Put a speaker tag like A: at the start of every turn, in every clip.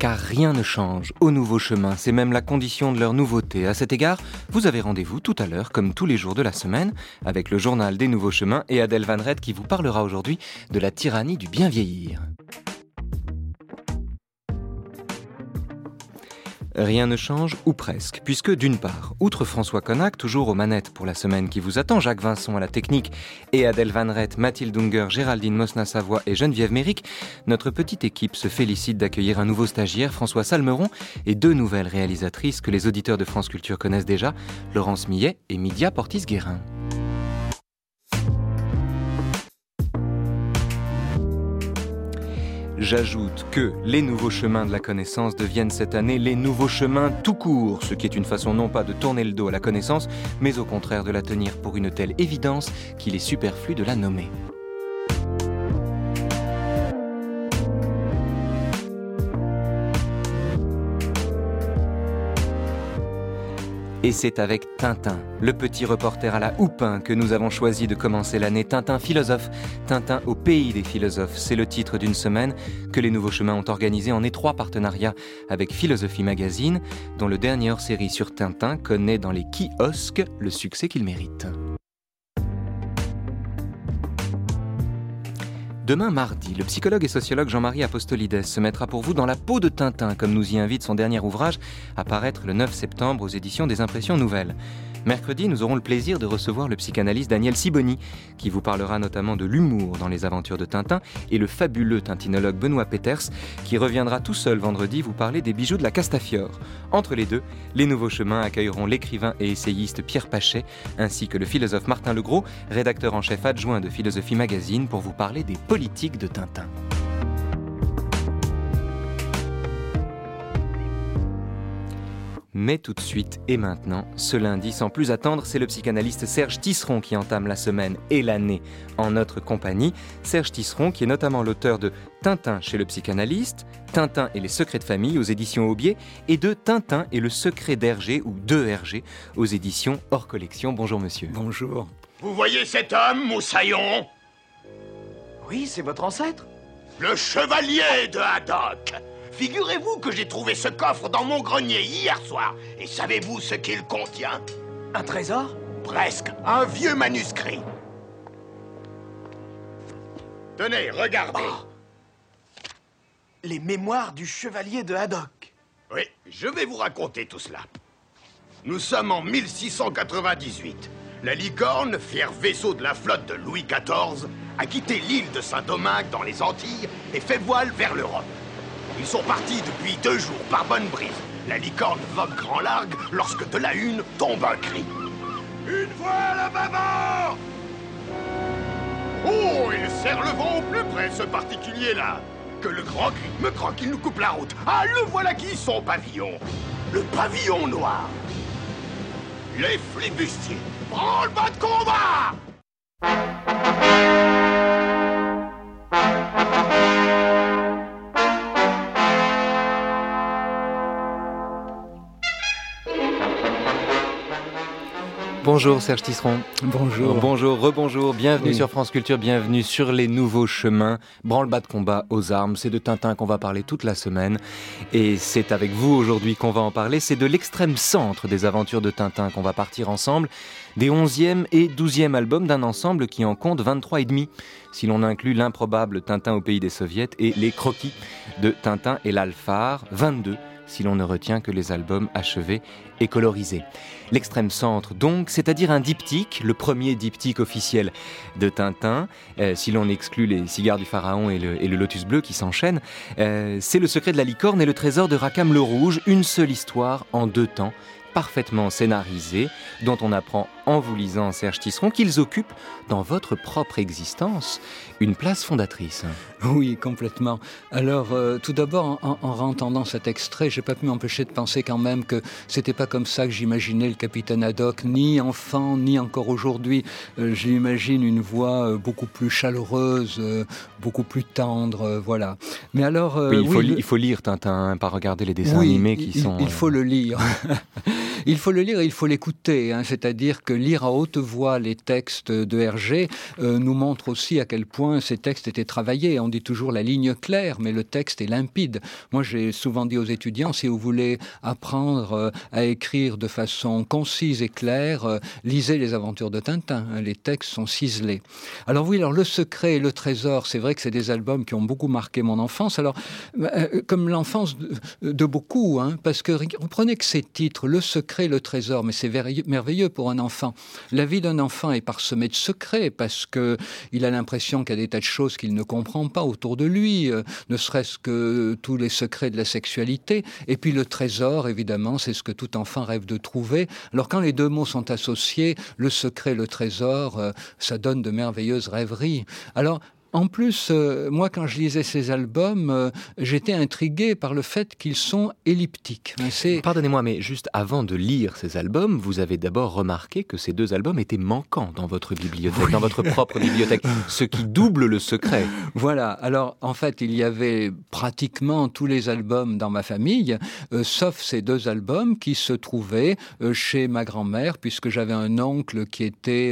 A: Car rien ne change aux nouveaux chemins, c'est même la condition de leur nouveauté. À cet égard, vous avez rendez-vous tout à l'heure, comme tous les jours de la semaine, avec le journal des nouveaux chemins et Adèle Van Red qui vous parlera aujourd'hui de la tyrannie du bien vieillir. Rien ne change, ou presque, puisque d'une part, outre François Connac, toujours aux manettes pour la semaine qui vous attend, Jacques Vincent à la technique et Adèle Van Red, Mathilde Unger, Géraldine Mosna-Savoie et Geneviève Méric, notre petite équipe se félicite d'accueillir un nouveau stagiaire, François Salmeron, et deux nouvelles réalisatrices que les auditeurs de France Culture connaissent déjà, Laurence Millet et Midia Portis-Guérin. J'ajoute que les nouveaux chemins de la connaissance deviennent cette année les nouveaux chemins tout court, ce qui est une façon non pas de tourner le dos à la connaissance, mais au contraire de la tenir pour une telle évidence qu'il est superflu de la nommer. Et c'est avec Tintin, le petit reporter à la houppin, que nous avons choisi de commencer l'année. Tintin philosophe, Tintin au pays des philosophes. C'est le titre d'une semaine que les Nouveaux Chemins ont organisé en étroit partenariat avec Philosophie Magazine, dont le dernier hors-série sur Tintin connaît dans les kiosques le succès qu'il mérite. Demain mardi, le psychologue et sociologue Jean-Marie Apostolides se mettra pour vous dans la peau de Tintin, comme nous y invite son dernier ouvrage, à paraître le 9 septembre aux éditions des Impressions Nouvelles. Mercredi, nous aurons le plaisir de recevoir le psychanalyste Daniel Sibony, qui vous parlera notamment de l'humour dans les aventures de Tintin, et le fabuleux tintinologue Benoît Peters, qui reviendra tout seul vendredi vous parler des bijoux de la Castafiore. Entre les deux, les Nouveaux Chemins accueilleront l'écrivain et essayiste Pierre Pachet, ainsi que le philosophe Martin Legros, rédacteur en chef adjoint de Philosophie Magazine, pour vous parler des politiques de Tintin. Mais tout de suite et maintenant, ce lundi, sans plus attendre, c'est le psychanalyste Serge Tisseron qui entame la semaine et l'année en notre compagnie. Serge Tisseron, qui est notamment l'auteur de Tintin chez le psychanalyste, Tintin et les secrets de famille aux éditions Aubier, et de Tintin et le secret d'Hergé, ou de Hergé, aux éditions hors collection. Bonjour monsieur.
B: Bonjour.
C: Vous voyez cet homme, Moussaillon ?
B: Oui, c'est votre ancêtre.
C: Le chevalier de Haddock. Figurez-vous que j'ai trouvé ce coffre dans mon grenier hier soir. Et savez-vous ce qu'il contient ?
B: Un trésor ?
C: Presque. Un vieux manuscrit. Tenez, regardez.
B: Oh. Les mémoires du chevalier de Haddock.
C: Oui, je vais vous raconter tout cela. Nous sommes en 1698. La Licorne, fier vaisseau de la flotte de Louis XIV, a quitté l'île de Saint-Domingue dans les Antilles et fait voile vers l'Europe. Ils sont partis depuis 2 jours par bonne brise. La Licorne vogue grand largue lorsque de la hune tombe un cri. Une voile à bâbord ! Oh, il serre le vent au plus près, ce particulier-là. Que le grand cri me croque, il nous coupe la route. Ah, le voilà qui, son pavillon. Le pavillon noir. Les flibustiers. Branle-bas de combat !
A: Bonjour Serge Tisseron.
B: Bonjour.
A: Bonjour, rebonjour, bienvenue sur France Culture, bienvenue sur les Nouveaux Chemins. Branle-bas de combat aux armes, c'est de Tintin qu'on va parler toute la semaine. Et c'est avec vous aujourd'hui qu'on va en parler, c'est de l'extrême centre des aventures de Tintin qu'on va partir ensemble, des 11e et 12e albums d'un ensemble qui en compte 23 et demi, si l'on inclut l'improbable Tintin au pays des soviets et les croquis de Tintin et l'Alphard, 22. Si l'on ne retient que les albums achevés et colorisés. L'extrême centre, donc, c'est-à-dire un diptyque, le premier diptyque officiel de Tintin, si l'on exclut les cigares du pharaon et le lotus bleu qui s'enchaînent, c'est le secret de la licorne et le trésor de Rackham le Rouge, une seule histoire en 2 temps, parfaitement scénarisée, dont on apprend en vous lisant Serge Tisseron qu'ils occupent dans votre propre existence une place fondatrice.
D: Oui, complètement. Alors, tout d'abord, en entendant cet extrait, j'ai pas pu m'empêcher de penser quand même que c'était pas comme ça que j'imaginais le capitaine Haddock, ni enfant, ni encore aujourd'hui. Je l'imagine une voix beaucoup plus chaleureuse, beaucoup plus tendre, voilà. Mais alors...
A: il faut lire Tintin, pas regarder les dessins animés qui sont...
D: Il faut le lire. Il faut le lire et il faut l'écouter, hein. C'est-à-dire que lire à haute voix les textes de Hergé nous montre aussi à quel point ces textes étaient travaillés. On dit toujours la ligne claire, mais le texte est limpide. Moi, j'ai souvent dit aux étudiants, si vous voulez apprendre à écrire de façon concise et claire, lisez les aventures de Tintin. Les textes sont ciselés. Alors oui, Le Secret et le Trésor, c'est vrai que c'est des albums qui ont beaucoup marqué mon enfance. Alors, comme l'enfance de beaucoup, hein, parce que comprenez que ces titres, Le Secret, le Trésor, mais c'est merveilleux pour un enfant. La vie d'un enfant est parsemée de secrets parce que il a l'impression qu'il y a des tas de choses qu'il ne comprend pas autour de lui, ne serait-ce que tous les secrets de la sexualité. Et puis le trésor, évidemment, c'est ce que tout enfant rêve de trouver. Alors quand les deux mots sont associés, le secret, le trésor, ça donne de merveilleuses rêveries. Alors, en plus, moi, quand je lisais ces albums, j'étais intrigué par le fait qu'ils sont elliptiques.
A: Pardonnez-moi, mais juste avant de lire ces albums, vous avez d'abord remarqué que ces deux albums étaient manquants dans votre bibliothèque, dans votre propre bibliothèque, ce qui double le secret.
D: Voilà. Alors, en fait, il y avait pratiquement tous les albums dans ma famille, sauf ces deux albums qui se trouvaient chez ma grand-mère, puisque j'avais un oncle qui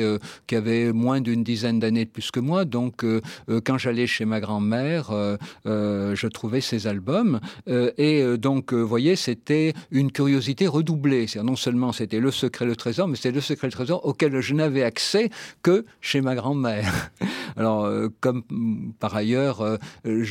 D: avait moins d'une dizaine d'années de plus que moi, donc quand j'allais chez ma grand-mère, je trouvais ces albums. Donc, vous voyez, c'était une curiosité redoublée. C'est-à-dire, non seulement c'était Le Secret, le Trésor, mais c'était Le Secret, le Trésor auquel je n'avais accès que chez ma grand-mère. Alors, comme par ailleurs, vous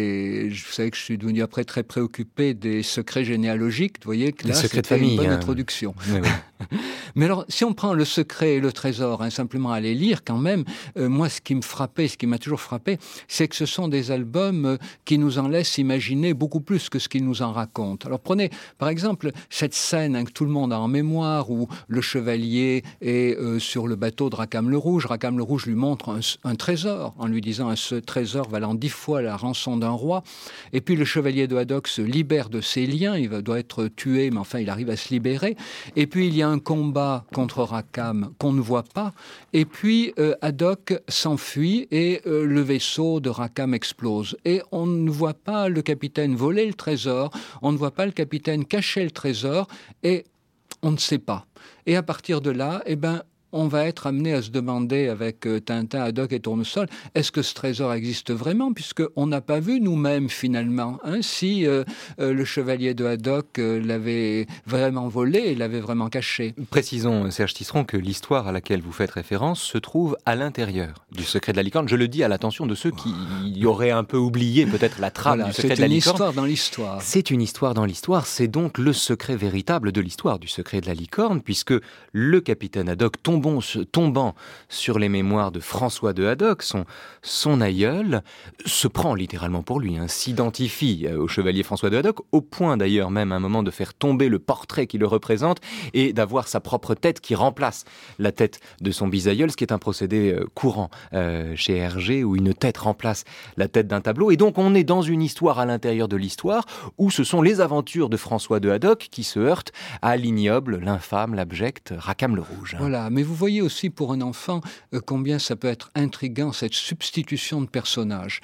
D: savez que je suis devenu après très préoccupé des secrets généalogiques. Vous voyez que là,
A: secrets de
D: c'était
A: famille,
D: une bonne introduction.
A: Oui, oui.
D: Mais alors, si on prend Le Secret et le Trésor, simplement à les lire quand même, moi, ce qui m'a toujours frappé, c'est que ce sont des albums qui nous en laissent imaginer beaucoup plus que ce qu'ils nous en racontent. Alors prenez, par exemple, cette scène que tout le monde a en mémoire, où le chevalier est sur le bateau de Rackham le Rouge. Rackham le Rouge lui montre un trésor, en lui disant « ce trésor valant 10 fois la rançon d'un roi ». Et puis le chevalier de Haddock se libère de ses liens, doit être tué, mais enfin il arrive à se libérer. Et puis il y a un combat contre Rackham qu'on ne voit pas. Et puis Haddock s'enfuit et le vaisseau de Rackham explose. Et on ne voit pas le capitaine voler le trésor, on ne voit pas le capitaine cacher le trésor, et on ne sait pas. Et à partir de là, on va être amené à se demander avec Tintin, Haddock et Tournesol, est-ce que ce trésor existe vraiment, puisqu'on n'a pas vu nous-mêmes finalement si le chevalier de Haddock l'avait vraiment volé et l'avait vraiment caché.
A: Précisons, Serge Tisseron, que l'histoire à laquelle vous faites référence se trouve à l'intérieur du Secret de la Licorne. Je le dis à l'attention de ceux qui y auraient un peu oublié peut-être la trame du Secret de la Licorne.
D: C'est une histoire dans l'histoire.
A: C'est une histoire dans l'histoire, c'est donc le secret véritable de l'histoire du Secret de la Licorne, puisque le capitaine Haddock tombant sur les mémoires de François de Haddock, son aïeul, se prend littéralement pour lui, s'identifie au chevalier François de Haddock, au point d'ailleurs même à un moment de faire tomber le portrait qui le représente et d'avoir sa propre tête qui remplace la tête de son bisaïeul, ce qui est un procédé courant chez Hergé, où une tête remplace la tête d'un tableau. Et donc on est dans une histoire à l'intérieur de l'histoire, où ce sont les aventures de François de Haddock qui se heurtent à l'ignoble, l'infâme, l'abject Rackham le Rouge.
D: Voilà, mais vous voyez aussi pour un enfant combien ça peut être intriguant, cette substitution de personnages.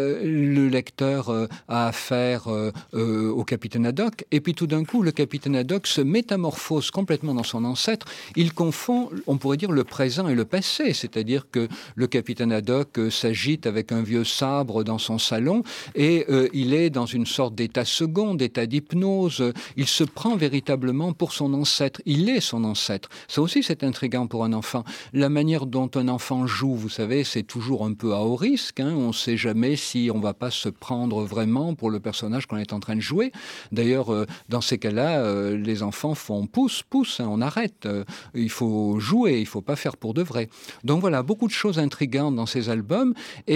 D: Le lecteur a affaire au capitaine Haddock, et puis tout d'un coup, le capitaine Haddock se métamorphose complètement dans son ancêtre. Il confond, on pourrait dire, le présent et le passé, c'est-à-dire que le capitaine Haddock s'agite avec un vieux sabre dans son salon, et il est dans une sorte d'état second, d'état d'hypnose. Il se prend véritablement pour son ancêtre. Il est son ancêtre. Ça aussi, c'est intriguant pour un enfant. La manière dont un enfant joue, vous savez, c'est toujours un peu à haut risque. On ne sait jamais si on ne va pas se prendre vraiment pour le personnage qu'on est en train de jouer. D'ailleurs, dans ces cas-là, les enfants font pouce, on arrête. Il faut jouer, il ne faut pas faire pour de vrai. Donc voilà, beaucoup de choses intrigantes dans ces albums.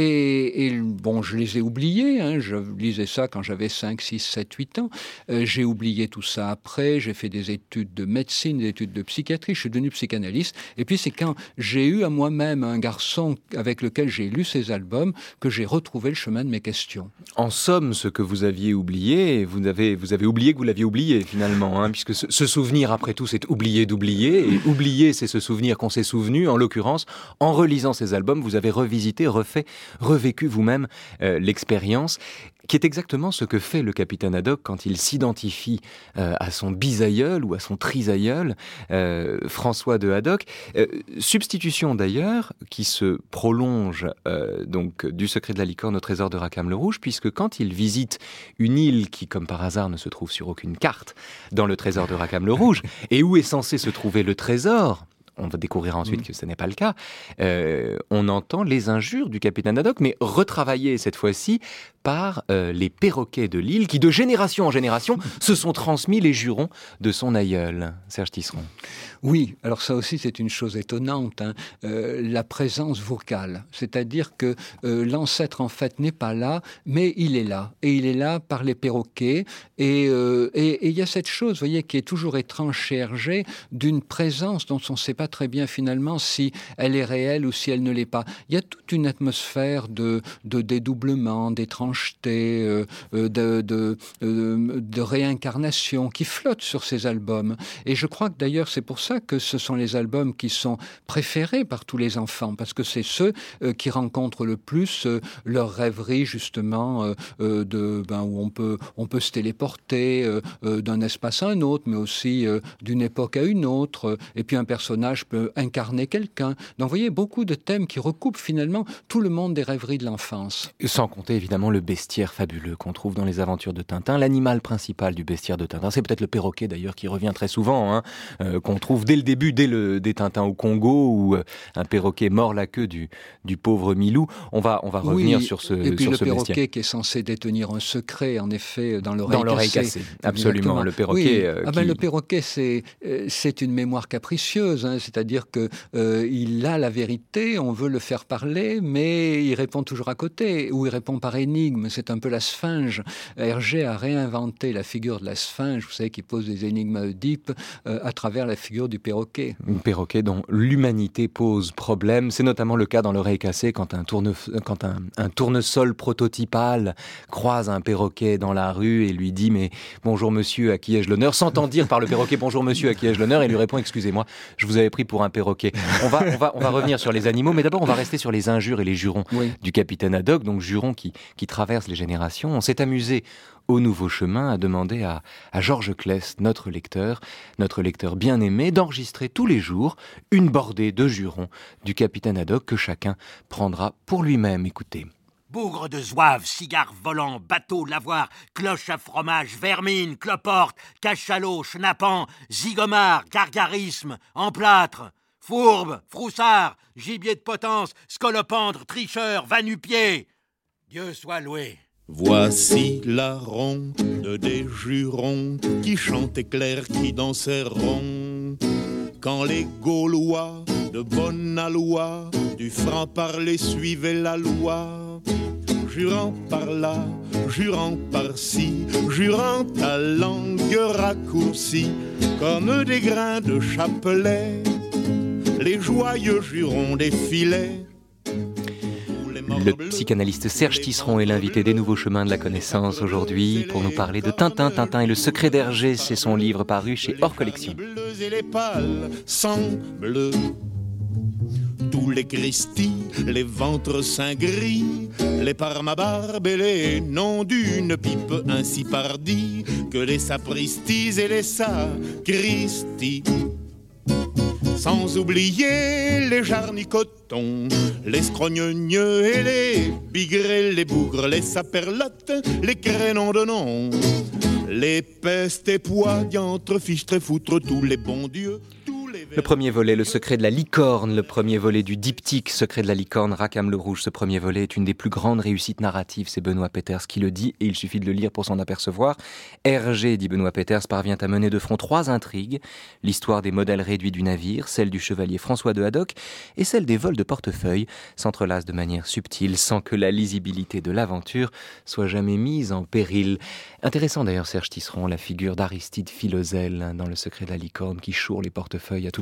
D: Et bon, je les ai oubliés. Je lisais ça quand j'avais 5, 6, 7, 8 ans. J'ai oublié tout ça après. J'ai fait des études de médecine, des études de psychiatrie. Je suis devenu psychanalyste. Et puis c'est quand j'ai eu à moi-même un garçon avec lequel j'ai lu ces albums que j'ai retrouvé le chemin de mes questions.
A: En somme, ce que vous aviez oublié, vous avez oublié que vous l'aviez oublié finalement, hein, puisque se souvenir après tout, c'est oublier d'oublier, et oublier, c'est se souvenir qu'on s'est souvenu. En l'occurrence, en relisant ces albums, vous avez revisité, refait, revécu vous-même l'expérience, qui est exactement ce que fait le capitaine Haddock quand il s'identifie à son bisaïeul ou à son trisaïeul, François de Haddock. Substitution d'ailleurs qui se prolonge donc du secret de la licorne au trésor de Rackham le Rouge, puisque quand il visite une île qui, comme par hasard, ne se trouve sur aucune carte dans le trésor de Rackham le Rouge, et où est censé se trouver le trésor, on va découvrir ensuite que ce n'est pas le cas, on entend les injures du capitaine Haddock, mais retravaillées cette fois-ci par les perroquets de l'île qui, de génération en génération, se sont transmis les jurons de son aïeul. Serge Tisseron.
D: Oui, alors ça aussi c'est une chose étonnante, hein, la présence vocale. C'est-à-dire que l'ancêtre en fait n'est pas là, mais il est là. Et il est là par les perroquets. Et il y a cette chose, vous voyez, qui est toujours étrange chez Hergé, d'une présence dont on ne sait pas très bien finalement si elle est réelle ou si elle ne l'est pas. Il y a toute une atmosphère de dédoublement, d'étrangeté, de réincarnation qui flotte sur ces albums. Et je crois que d'ailleurs c'est pour ça que ce sont les albums qui sont préférés par tous les enfants, parce que c'est ceux qui rencontrent le plus leur rêverie justement où on peut se téléporter d'un espace à un autre, mais aussi d'une époque à une autre, et puis un personnage peut incarner quelqu'un. Donc vous voyez, beaucoup de thèmes qui recoupent finalement tout le monde des rêveries de l'enfance.
A: Sans compter évidemment le bestiaire fabuleux qu'on trouve dans les aventures de Tintin. L'animal principal du bestiaire de Tintin, c'est peut-être le perroquet d'ailleurs qui revient très souvent, hein, qu'on trouve dès le début, des Tintins au Congo, où un perroquet mord la queue du pauvre Milou. On va revenir sur ce bestiaire.
D: Et puis le perroquet qui est censé détenir un secret, en effet, dans l'oreille cassée.
A: Absolument, le perroquet.
D: Oui. Le perroquet, c'est une mémoire capricieuse, hein, c'est-à-dire que il a la vérité, on veut le faire parler, mais il répond toujours à côté, ou il répond par énigme. C'est un peu la sphinge. Hergé a réinventé la figure de la sphinge, vous savez, qui pose des énigmes à Oedipe à travers la figure du perroquet.
A: Un perroquet dont l'humanité pose problème. C'est notamment le cas dans l'oreille cassée quand un tournesol prototypal croise un perroquet dans la rue et lui dit « Mais bonjour monsieur, à qui ai-je l'honneur ?» S'entend dire par le perroquet « Bonjour monsieur, à qui ai-je l'honneur ?» et lui répond « Excusez-moi, je vous avais pris pour un perroquet. » On va revenir sur les animaux, mais d'abord on va rester sur les injures et les jurons du capitaine Haddock, donc jurons qui traversent les générations. On s'est amusé au Nouveau Chemin à demander à Georges Claes, notre lecteur bien-aimé, d'enregistrer tous les jours une bordée de jurons du capitaine Haddock que chacun prendra pour lui-même. Écoutez.
E: Bougre de zouave, cigare volant, bateau lavoir, cloche à fromage, vermine, cloporte, cachalot, schnappant, zigomard, gargarisme, emplâtre, fourbe, froussard, gibier de potence, scolopendre, tricheur, va-nu-pied. Dieu soit loué.
F: Voici la ronde des jurons qui chantaient clair, qui dansaient rond. Quand les Gaulois de bonne aloi du franc-parler suivaient la loi, jurant par là, jurant par-ci, jurant à langue raccourcie, comme des grains de chapelet, les joyeux jurons défilaient.
A: Le psychanalyste Serge Tisseron est l'invité des Nouveaux Chemins de la Connaissance aujourd'hui pour nous parler de Tintin. Tintin et le secret d'Hergé, c'est son livre paru chez Hors Collection.
F: Les bleus et les pâles semblent tous les Christi, les ventres saints gris, les parmabarbes et les noms d'une pipe ainsi pardis que les sapristis et les sacristis. Sans oublier les jarnicotons, les scrogneux et les bigrets, les bougres, les saperlottes, les crénons de nom, les pestes et poids, diantres, fiches, tréfoutres, tous les bons dieux.
A: Le premier volet, le secret de la licorne, le premier volet du diptyque Secret de la licorne, Rackham le Rouge. Ce premier volet est une des plus grandes réussites narratives, c'est Benoît Peeters qui le dit, et il suffit de le lire pour s'en apercevoir. Hergé, dit Benoît Peeters, parvient à mener de front 3 intrigues, l'histoire des modèles réduits du navire, celle du chevalier François de Haddock, et celle des vols de portefeuille, s'entrelacent de manière subtile, sans que la lisibilité de l'aventure soit jamais mise en péril. Intéressant d'ailleurs, Serge Tisseron, la figure d'Aristide Philoselle dans le Secret de la licorne, qui choure les portefeuilles à tout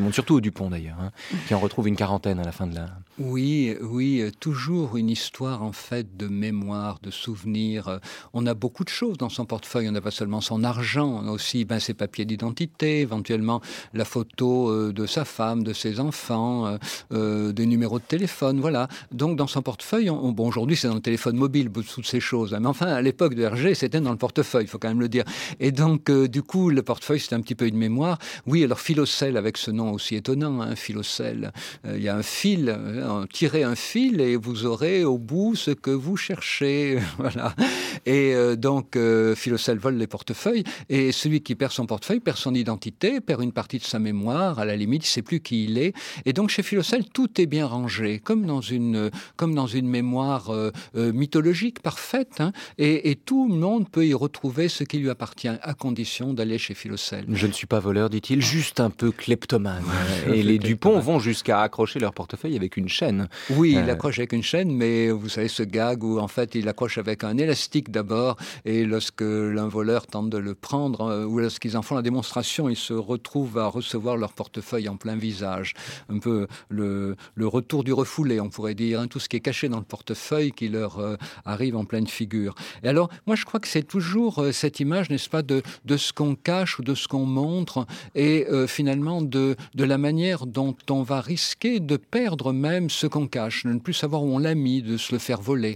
A: le monde, surtout au Dupont d'ailleurs, qui en retrouve une quarantaine à la fin de la...
D: Oui, toujours une histoire en fait de mémoire, de souvenirs. On a beaucoup de choses dans son portefeuille, on n'a pas seulement son argent, on a aussi ses papiers d'identité, éventuellement la photo de sa femme, de ses enfants, des numéros de téléphone, voilà. Donc dans son portefeuille, aujourd'hui c'est dans le téléphone mobile, toutes ces choses, mais enfin à l'époque de Hergé, c'était dans le portefeuille, il faut quand même le dire. Et donc du coup, le portefeuille, c'est un petit peu une mémoire. Oui, alors Philocèle, avec ce nom aussi étonnant, Philocèle, il y a un fil, tirez un fil et vous aurez au bout ce que vous cherchez, voilà. Et donc Philocèle vole les portefeuilles, et celui qui perd son portefeuille perd son identité, perd une partie de sa mémoire, à la limite, il ne sait plus qui il est. Et donc chez Philocèle, tout est bien rangé, comme dans une mémoire mythologique parfaite, et tout le monde peut y retrouver ce qui lui appartient, à condition d'aller chez Philocèle.
A: Je ne suis pas voleur, dit-il, juste un peu kleptomane. Et les Dupont vont jusqu'à accrocher leur portefeuille avec une chaîne.
D: Oui, il accroche avec une chaîne, mais vous savez ce gag où en fait il accroche avec un élastique d'abord, et lorsque l'un voleur tente de le prendre, ou lorsqu'ils en font la démonstration, ils se retrouvent à recevoir leur portefeuille en plein visage. Un peu le retour du refoulé, on pourrait dire, tout ce qui est caché dans le portefeuille qui leur arrive en pleine figure. Et alors, moi je crois que c'est toujours cette image, n'est-ce pas, de ce qu'on cache ou de ce qu'on montre, et finalement de la manière dont on va risquer de perdre même ce qu'on cache, de ne plus savoir où on l'a mis, de se le faire voler.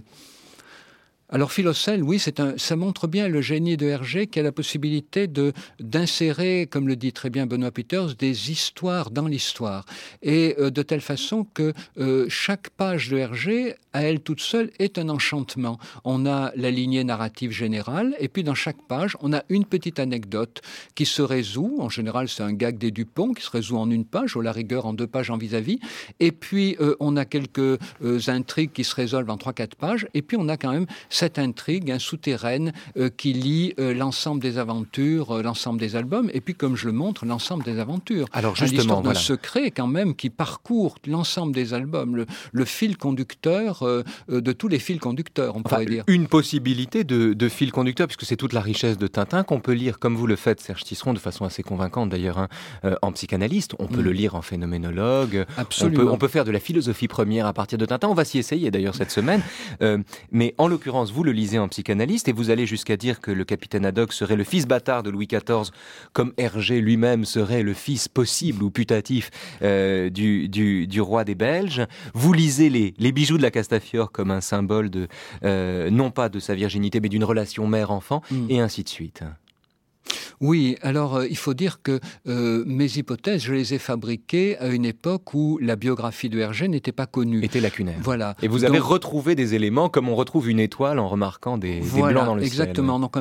D: Alors Philocèle, oui, ça montre bien le génie de Hergé qui a la possibilité d'insérer, comme le dit très bien Benoît Peters, des histoires dans l'histoire. Et de telle façon que chaque page de Hergé, à elle toute seule, est un enchantement. On a la lignée narrative générale, et puis dans chaque page, on a une petite anecdote qui se résout. En général, c'est un gag des Dupont qui se résout en une page, ou à la rigueur en 2 pages en vis-à-vis. Et puis, on a quelques intrigues qui se résolvent en 3-4 pages. Et puis, on a quand même cette intrigue souterraine qui lie l'ensemble des aventures, l'ensemble des albums, et puis, comme je le montre, l'ensemble des aventures.
A: Alors justement,
D: d'un secret quand même qui parcourt l'ensemble des albums, le fil conducteur de tous les fils conducteurs, on pourrait dire.
A: Une possibilité de fil conducteur, puisque c'est toute la richesse de Tintin qu'on peut lire, comme vous le faites, Serge Tisseron, de façon assez convaincante d'ailleurs, en psychanalyste. On peut le lire en phénoménologue.
D: Absolument.
A: On peut faire de la philosophie première à partir de Tintin. On va s'y essayer d'ailleurs cette semaine. Mais en l'occurrence, vous le lisez en psychanalyste et vous allez jusqu'à dire que le capitaine Haddock serait le fils bâtard de Louis XIV, comme Hergé lui-même serait le fils possible ou putatif du roi des Belges. Vous lisez les bijoux de la Castafiore comme un symbole non pas de sa virginité, mais d'une relation mère-enfant, et ainsi de suite.
D: Oui, alors il faut dire que mes hypothèses, je les ai fabriquées à une époque où la biographie de Hergé n'était pas connue.
A: Était lacunaire.
D: Voilà.
A: Et vous avez retrouvé des éléments comme on retrouve une étoile en remarquant des blancs dans le ciel.
D: Exactement. Donc en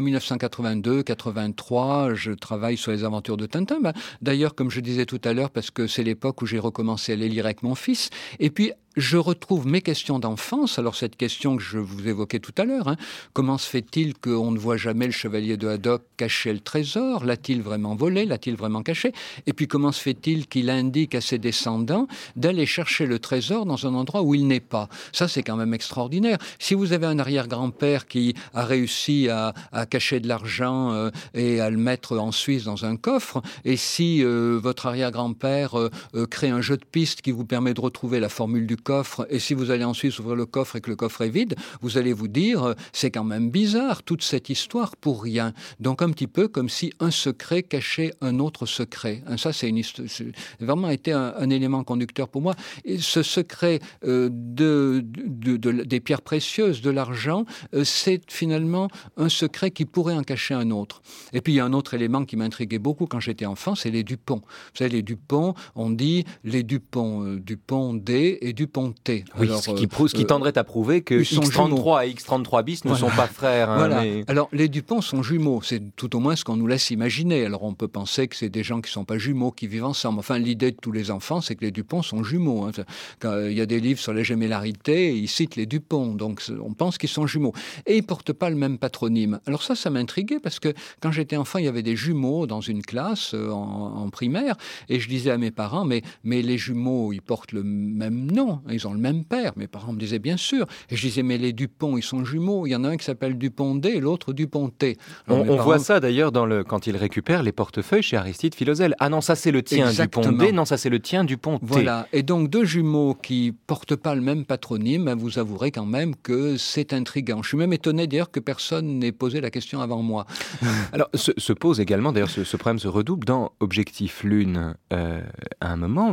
D: 1982-83, je travaille sur les aventures de Tintin. D'ailleurs, comme je disais tout à l'heure, parce que c'est l'époque où j'ai recommencé à les lire avec mon fils. Et puis, je retrouve mes questions d'enfance. Alors cette question que je vous évoquais tout à l'heure, comment se fait-il qu'on ne voit jamais le chevalier de Haddock cacher le trésor? L'a-t-il vraiment volé? L'a-t-il vraiment caché? Et puis comment se fait-il qu'il indique à ses descendants d'aller chercher le trésor dans un endroit où il n'est pas? Ça, c'est quand même extraordinaire. Si vous avez un arrière-grand-père qui a réussi à cacher de l'argent et à le mettre en Suisse dans un coffre, et si votre arrière-grand-père crée un jeu de piste qui vous permet de retrouver la formule du coffre, et si vous allez ensuite ouvrir le coffre et que le coffre est vide, vous allez vous dire, c'est quand même bizarre, toute cette histoire pour rien. Donc un petit peu comme si un secret cachait un autre secret. Ça, c'est vraiment été un élément conducteur pour moi. Et ce secret des pierres précieuses, de l'argent, c'est finalement un secret qui pourrait en cacher un autre. Et puis il y a un autre élément qui m'intriguait beaucoup quand j'étais enfant, c'est les Dupont. Vous savez, les Dupont, on dit les Dupont, Dupont D et Dupont T.
A: Oui, alors, ce qui tendrait à prouver que X33 et X33 bis ne sont pas frères.
D: Voilà. Alors, les Dupont sont jumeaux. C'est tout au moins ce qu'on nous laisse imaginer. Alors, on peut penser que c'est des gens qui ne sont pas jumeaux, qui vivent ensemble. Enfin, l'idée de tous les enfants, c'est que les Dupont sont jumeaux. Quand il y a des livres sur les gémellarités, ils citent les Dupont. Donc, on pense qu'ils sont jumeaux. Et ils ne portent pas le même patronyme. Alors ça m'intriguait parce que quand j'étais enfant, il y avait des jumeaux dans une classe en primaire. Et je disais à mes parents, mais les jumeaux, ils portent le même nom. Ils ont le même père. Mes parents me disaient bien sûr. Et je disais, mais les Dupont, ils sont jumeaux. Il y en a un qui s'appelle Dupont-D et l'autre Dupont-T.
A: On voit ça d'ailleurs quand il récupère les portefeuilles chez Aristide Philoselle. Ah non, ça c'est le tien Dupont-D, non, ça c'est le tien Dupont-T.
D: Voilà. Et donc, deux jumeaux qui portent pas le même patronyme, vous avouerez quand même que c'est intriguant. Je suis même étonné d'ailleurs que personne n'ait posé la question avant moi.
A: Alors, se pose également, d'ailleurs, ce problème se redouble dans Objectif Lune. À un moment,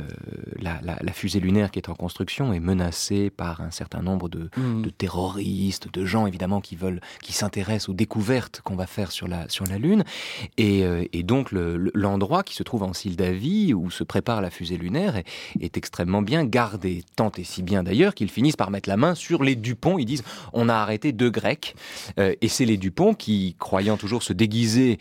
A: la fusée lunaire qui est en construction est menacée par un certain nombre de terroristes, de gens évidemment qui s'intéressent aux découvertes qu'on va faire sur la Lune. Et donc, l'endroit qui se trouve en Sildavie, où se prépare la fusée lunaire, est extrêmement bien gardé. Tant et si bien d'ailleurs qu'ils finissent par mettre la main sur les Dupont. Ils disent, on a arrêté 2 Grecs. Et c'est les Dupont qui, croyant toujours se déguiser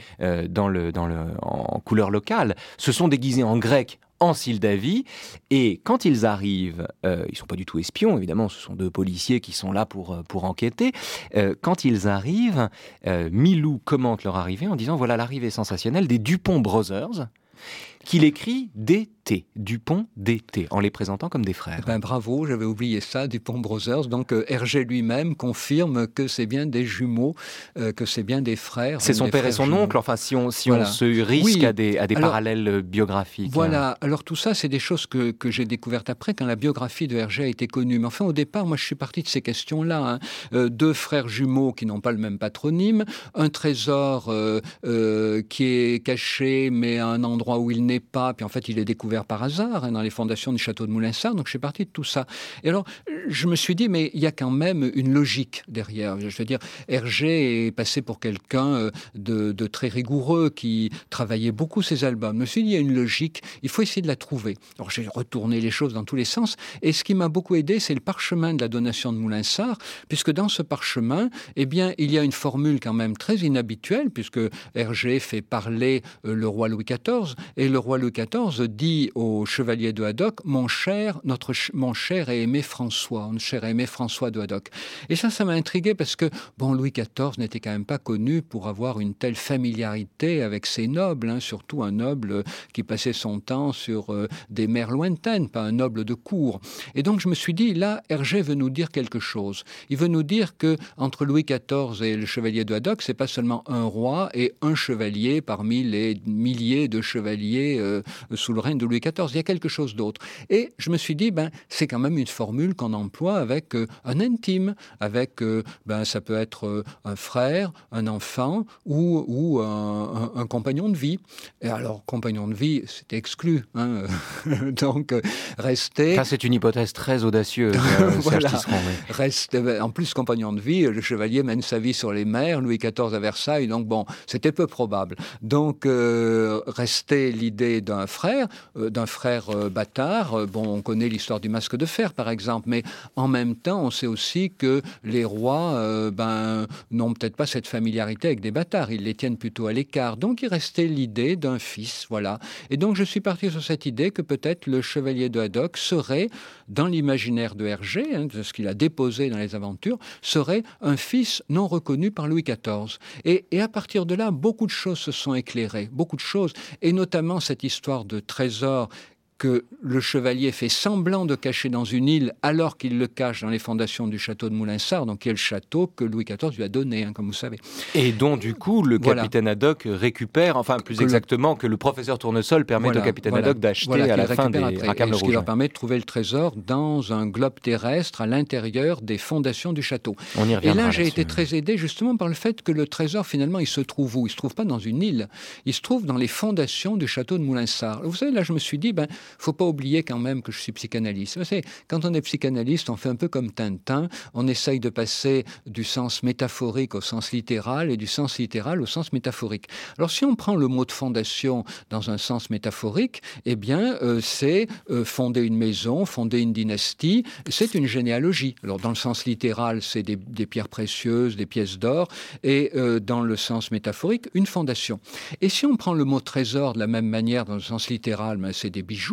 A: en couleur locale, se sont déguisés en Grecs en Sildavie, et quand ils arrivent, ils sont pas du tout espions, évidemment, ce sont 2 policiers qui sont là pour enquêter. Quand ils arrivent, Milou commente leur arrivée en disant, voilà l'arrivée sensationnelle des Dupont Brothers, qu'il écrit DT, Dupont DT, en les présentant comme des frères.
D: Bravo, j'avais oublié ça, Dupont Brothers. Donc Hergé lui-même confirme que c'est bien des jumeaux, que c'est bien des frères.
A: C'est son père et son oncle, enfin si on se risque à des parallèles biographiques.
D: Voilà, alors tout ça c'est des choses que j'ai découvertes après quand la biographie de Hergé a été connue. Mais enfin au départ, moi je suis parti de ces questions-là. 2 frères jumeaux qui n'ont pas le même patronyme, un trésor qui est caché mais à un endroit où il n'est pas, puis en fait il est découvert par hasard dans les fondations du château de Moulinsart, donc je suis parti de tout ça. Et alors je me suis dit, mais il y a quand même une logique derrière. Je veux dire, Hergé est passé pour quelqu'un de très rigoureux, qui travaillait beaucoup ses albums. Je me suis dit, il y a une logique, il faut essayer de la trouver. Alors j'ai retourné les choses dans tous les sens, et ce qui m'a beaucoup aidé, c'est le parchemin de la donation de Moulinsart, puisque dans ce parchemin, eh bien, il y a une formule quand même très inhabituelle, puisque Hergé fait parler le roi Louis XIV, et le roi Louis XIV dit au chevalier de Haddock, mon cher et aimé François, mon cher et aimé François de Haddock. Et ça m'a intrigué parce que, Louis XIV n'était quand même pas connu pour avoir une telle familiarité avec ses nobles, surtout un noble qui passait son temps sur des mers lointaines, pas un noble de cour. Et donc je me suis dit, là, Hergé veut nous dire quelque chose. Il veut nous dire que entre Louis XIV et le chevalier de Haddock, c'est pas seulement un roi et un chevalier parmi les milliers de chevaliers sous le règne de Louis XIV. Il y a quelque chose d'autre. Et je me suis dit, c'est quand même une formule qu'on emploie avec un intime, avec, ça peut être un frère, un enfant ou un compagnon de vie. Et alors, compagnon de vie, c'était exclu. Donc, rester...
A: Ça, c'est une hypothèse très audacieuse.
D: Voilà. En plus, compagnon de vie, le chevalier mène sa vie sur les mers, Louis XIV à Versailles, donc c'était peu probable. Donc, restait l'idée d'un frère bâtard. On connaît l'histoire du masque de fer, par exemple, mais en même temps, on sait aussi que les rois n'ont peut-être pas cette familiarité avec des bâtards. Ils les tiennent plutôt à l'écart. Donc, il restait l'idée d'un fils, voilà. Et donc, je suis parti sur cette idée que peut-être le chevalier de Haddock serait, dans l'imaginaire de Hergé, de ce qu'il a déposé dans les aventures, serait un fils non reconnu par Louis XIV. Et à partir de là, beaucoup de choses se sont éclairées, beaucoup de choses, et notamment cette histoire de trésor que le chevalier fait semblant de cacher dans une île alors qu'il le cache dans les fondations du château de Moulinsart, donc qui est le château que Louis XIV lui a donné, comme vous savez.
A: Et dont, du coup, le capitaine Haddock récupère, que le professeur Tournesol permet au capitaine Haddock d'acheter à la fin des Rackham le Rouge.
D: Ce qui leur permet de trouver le trésor dans un globe terrestre à l'intérieur des fondations du château.
A: On y reviendra.
D: Et là, j'ai été très aidé justement par le fait que le trésor, finalement, il se trouve où ? Il ne se trouve pas dans une île. Il se trouve dans les fondations du château de Moulinsart. Vous savez, là, je me suis dit, faut pas oublier quand même que je suis psychanalyste. Vous savez, quand on est psychanalyste, on fait un peu comme Tintin, on essaye de passer du sens métaphorique au sens littéral et du sens littéral au sens métaphorique. Alors si on prend le mot de fondation dans un sens métaphorique, c'est fonder une maison, fonder une dynastie, c'est une généalogie. Alors dans le sens littéral, c'est des pierres précieuses, des pièces d'or, et dans le sens métaphorique, une fondation. Et si on prend le mot trésor de la même manière dans le sens littéral, c'est des bijoux,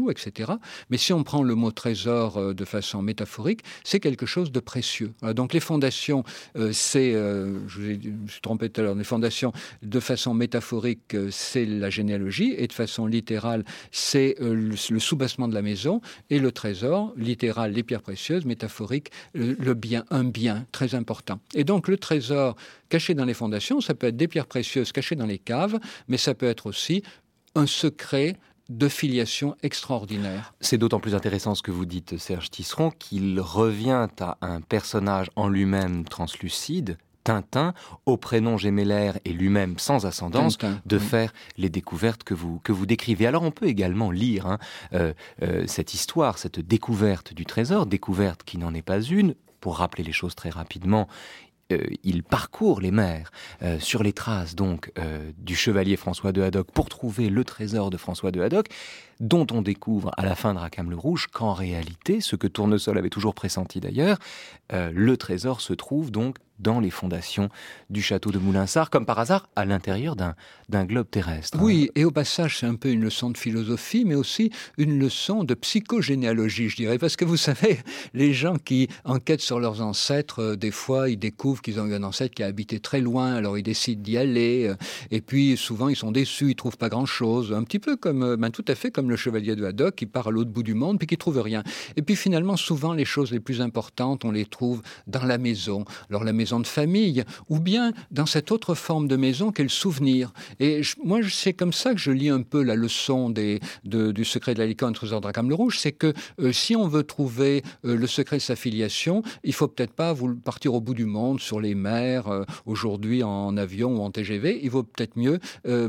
D: bijoux, etc. Mais si on prend le mot trésor de façon métaphorique, c'est quelque chose de précieux. Voilà, donc les fondations, je me suis trompé tout à l'heure, les fondations de façon métaphorique, c'est la généalogie, et de façon littérale, c'est le soubassement de la maison, et le trésor, littéral, les pierres précieuses, métaphorique, le bien, un bien très important. Et donc le trésor caché dans les fondations, ça peut être des pierres précieuses cachées dans les caves, mais ça peut être aussi un secret de filiation extraordinaire.
A: C'est d'autant plus intéressant ce que vous dites, Serge Tisseron, qu'il revient à un personnage en lui-même translucide, Tintin, au prénom gémellaire et lui-même sans ascendance,
D: Tintin,
A: de faire les découvertes que vous décrivez. Alors on peut également lire cette histoire, cette découverte du trésor, découverte qui n'en est pas une. Pour rappeler les choses très rapidement, il parcourt les mers sur les traces donc du chevalier François de Haddock pour trouver le trésor de François de Haddock, dont on découvre à la fin de Rackham le Rouge qu'en réalité, ce que Tournesol avait toujours pressenti d'ailleurs, le trésor se trouve donc dans les fondations du château de Moulinsart, comme par hasard à l'intérieur d'un globe terrestre.
D: Oui, et au passage, c'est un peu une leçon de philosophie, mais aussi une leçon de psychogénéalogie, je dirais. Parce que vous savez, les gens qui enquêtent sur leurs ancêtres, des fois, ils découvrent qu'ils ont eu un ancêtre qui a habité très loin, alors ils décident d'y aller, et puis souvent, ils sont déçus, ils trouvent pas grand-chose. Un petit peu comme, tout à fait comme le chevalier de Haddock, qui part à l'autre bout du monde, puis qui trouve rien. Et puis finalement, souvent, les choses les plus importantes, on les trouve dans la maison. Alors la maison de famille, ou bien dans cette autre forme de maison qu'est le souvenir. Et moi, c'est comme ça que je lis un peu la leçon du secret de la licorne, trésor de Rackham le Rouge, c'est que si on veut trouver le secret de sa filiation, il faut peut-être pas partir au bout du monde, sur les mers, aujourd'hui en avion ou en TGV, il vaut peut-être mieux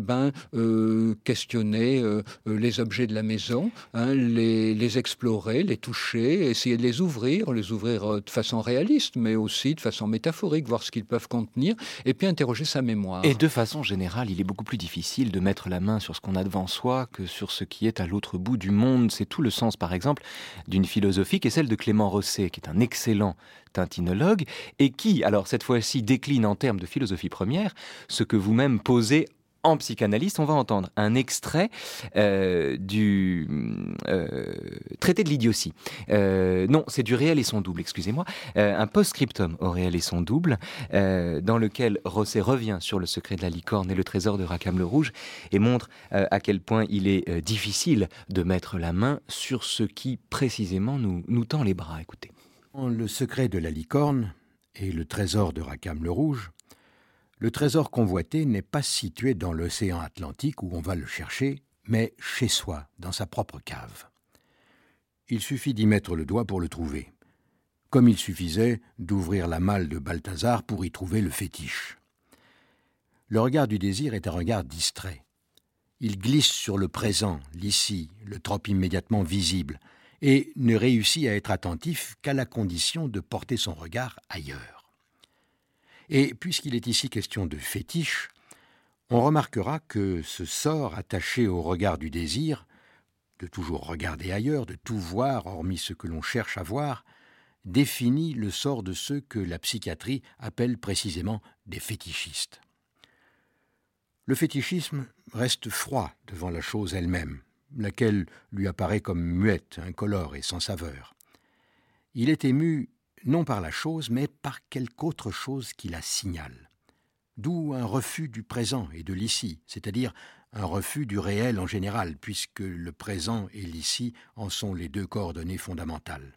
D: questionner les objets de la maison, les explorer, les toucher, essayer de les ouvrir de façon réaliste, mais aussi de façon métaphorique, voir ce qu'ils peuvent contenir, et puis interroger sa mémoire.
A: Et de façon générale, il est beaucoup plus difficile de mettre la main sur ce qu'on a devant soi que sur ce qui est à l'autre bout du monde. C'est tout le sens, par exemple, d'une philosophie qui est celle de Clément Rosset, qui est un excellent tintinologue, et qui, alors cette fois-ci, décline en termes de philosophie première ce que vous-même posez en psychanalyste. On va entendre un extrait du traité de l'idiotie. Non, c'est du Réel et son double, excusez-moi. Un post-scriptum au Réel et son double, dans lequel Rosset revient sur le secret de la licorne et le trésor de Rackham le Rouge, et montre à quel point il est difficile de mettre la main sur ce qui, précisément, nous tend les bras. Écoutez.
G: Le secret de la licorne et le trésor de Rackham le Rouge, le trésor convoité n'est pas situé dans l'océan Atlantique où on va le chercher, mais chez soi, dans sa propre cave. Il suffit d'y mettre le doigt pour le trouver, comme il suffisait d'ouvrir la malle de Balthazar pour y trouver le fétiche. Le regard du désir est un regard distrait. Il glisse sur le présent, l'ici, le trop immédiatement visible, et ne réussit à être attentif qu'à la condition de porter son regard ailleurs. Et puisqu'il est ici question de fétiche, on remarquera que ce sort attaché au regard du désir, de toujours regarder ailleurs, de tout voir hormis ce que l'on cherche à voir, définit le sort de ceux que la psychiatrie appelle précisément des fétichistes. Le fétichisme reste froid devant la chose elle-même, laquelle lui apparaît comme muette, incolore et sans saveur. Il est ému non par la chose, mais par quelque autre chose qui la signale. D'où un refus du présent et de l'ici, c'est-à-dire un refus du réel en général, puisque le présent et l'ici en sont les deux coordonnées fondamentales.